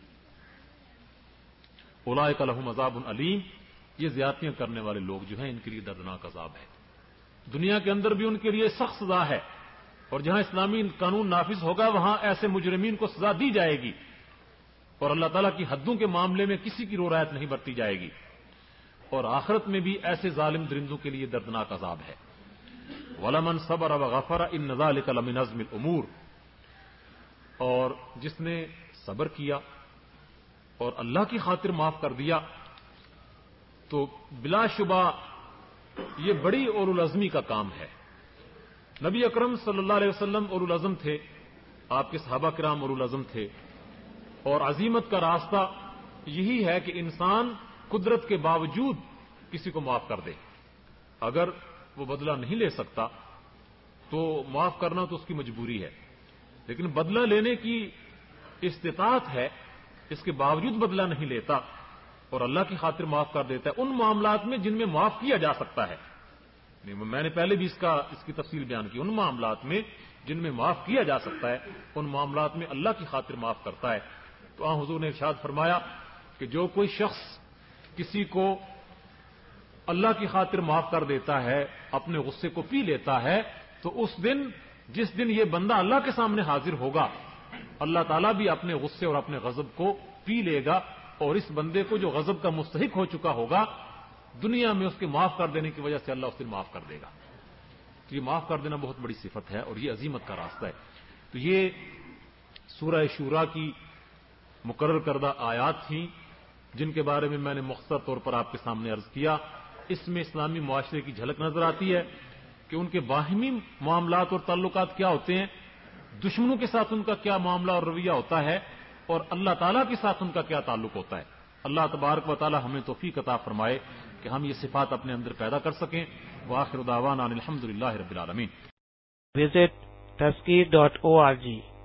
اولئک لہم عذاب علیم، یہ زیادتیاں کرنے والے لوگ جو ہیں ان کے لیے دردناک عذاب ہے، دنیا کے اندر بھی ان کے لیے سخت سزا ہے، اور جہاں اسلامی قانون نافذ ہوگا وہاں ایسے مجرمین کو سزا دی جائے گی اور اللہ تعالیٰ کی حدوں کے معاملے میں کسی کی رعایت نہیں برتی جائے گی، اور آخرت میں بھی ایسے ظالم درندوں کے لیے دردناک عذاب ہے۔ وَلَمَنْ صَبَرَ وَغَفَرَ إِنَّ ذَلِكَ لَمِنْ عَزْمِ الْأُمُورِ، اور جس نے صبر کیا اور اللہ کی خاطر معاف کر دیا تو بلا شبہ یہ بڑی اولو العزمی کا کام ہے۔ نبی اکرم صلی اللہ علیہ وسلم اولو العزم تھے، آپ کے صحابہ کرام اولو العزم تھے، اور عزیمت کا راستہ یہی ہے کہ انسان قدرت کے باوجود کسی کو معاف کر دے۔ اگر وہ بدلہ نہیں لے سکتا تو معاف کرنا تو اس کی مجبوری ہے، لیکن بدلہ لینے کی استطاعت ہے، اس کے باوجود بدلہ نہیں لیتا اور اللہ کی خاطر معاف کر دیتا ہے ان معاملات میں جن میں معاف کیا جا سکتا ہے۔ میں نے پہلے بھی اس کی تفصیل بیان کی، ان معاملات میں جن میں معاف کیا جا سکتا ہے ان معاملات میں اللہ کی خاطر معاف کرتا ہے۔ تو حضور نے ارشاد فرمایا کہ جو کوئی شخص کسی کو اللہ کی خاطر معاف کر دیتا ہے، اپنے غصے کو پی لیتا ہے، تو اس دن جس دن یہ بندہ اللہ کے سامنے حاضر ہوگا اللہ تعالیٰ بھی اپنے غصے اور اپنے غضب کو پی لے گا، اور اس بندے کو جو غضب کا مستحق ہو چکا ہوگا دنیا میں اس کے معاف کر دینے کی وجہ سے اللہ اس دن معاف کر دے گا۔ تو یہ معاف کر دینا بہت بڑی صفت ہے اور یہ عظیمت کا راستہ ہے۔ تو یہ سورہ شورا کی مقرر کردہ آیات تھیں جن کے بارے میں نے مختصر طور پر آپ کے سامنے عرض کیا۔ اس میں اسلامی معاشرے کی جھلک نظر آتی ہے کہ ان کے باہمی معاملات اور تعلقات کیا ہوتے ہیں، دشمنوں کے ساتھ ان کا کیا معاملہ اور رویہ ہوتا ہے، اور اللہ تعالیٰ کے ساتھ ان کا کیا تعلق ہوتا ہے۔ اللہ تبارک و تعالی ہمیں توفیق عطا فرمائے کہ ہم یہ صفات اپنے اندر پیدا کر سکیں۔ وآخر دعوانا الحمدللہ رب العالمین۔ Visit Tazkir.org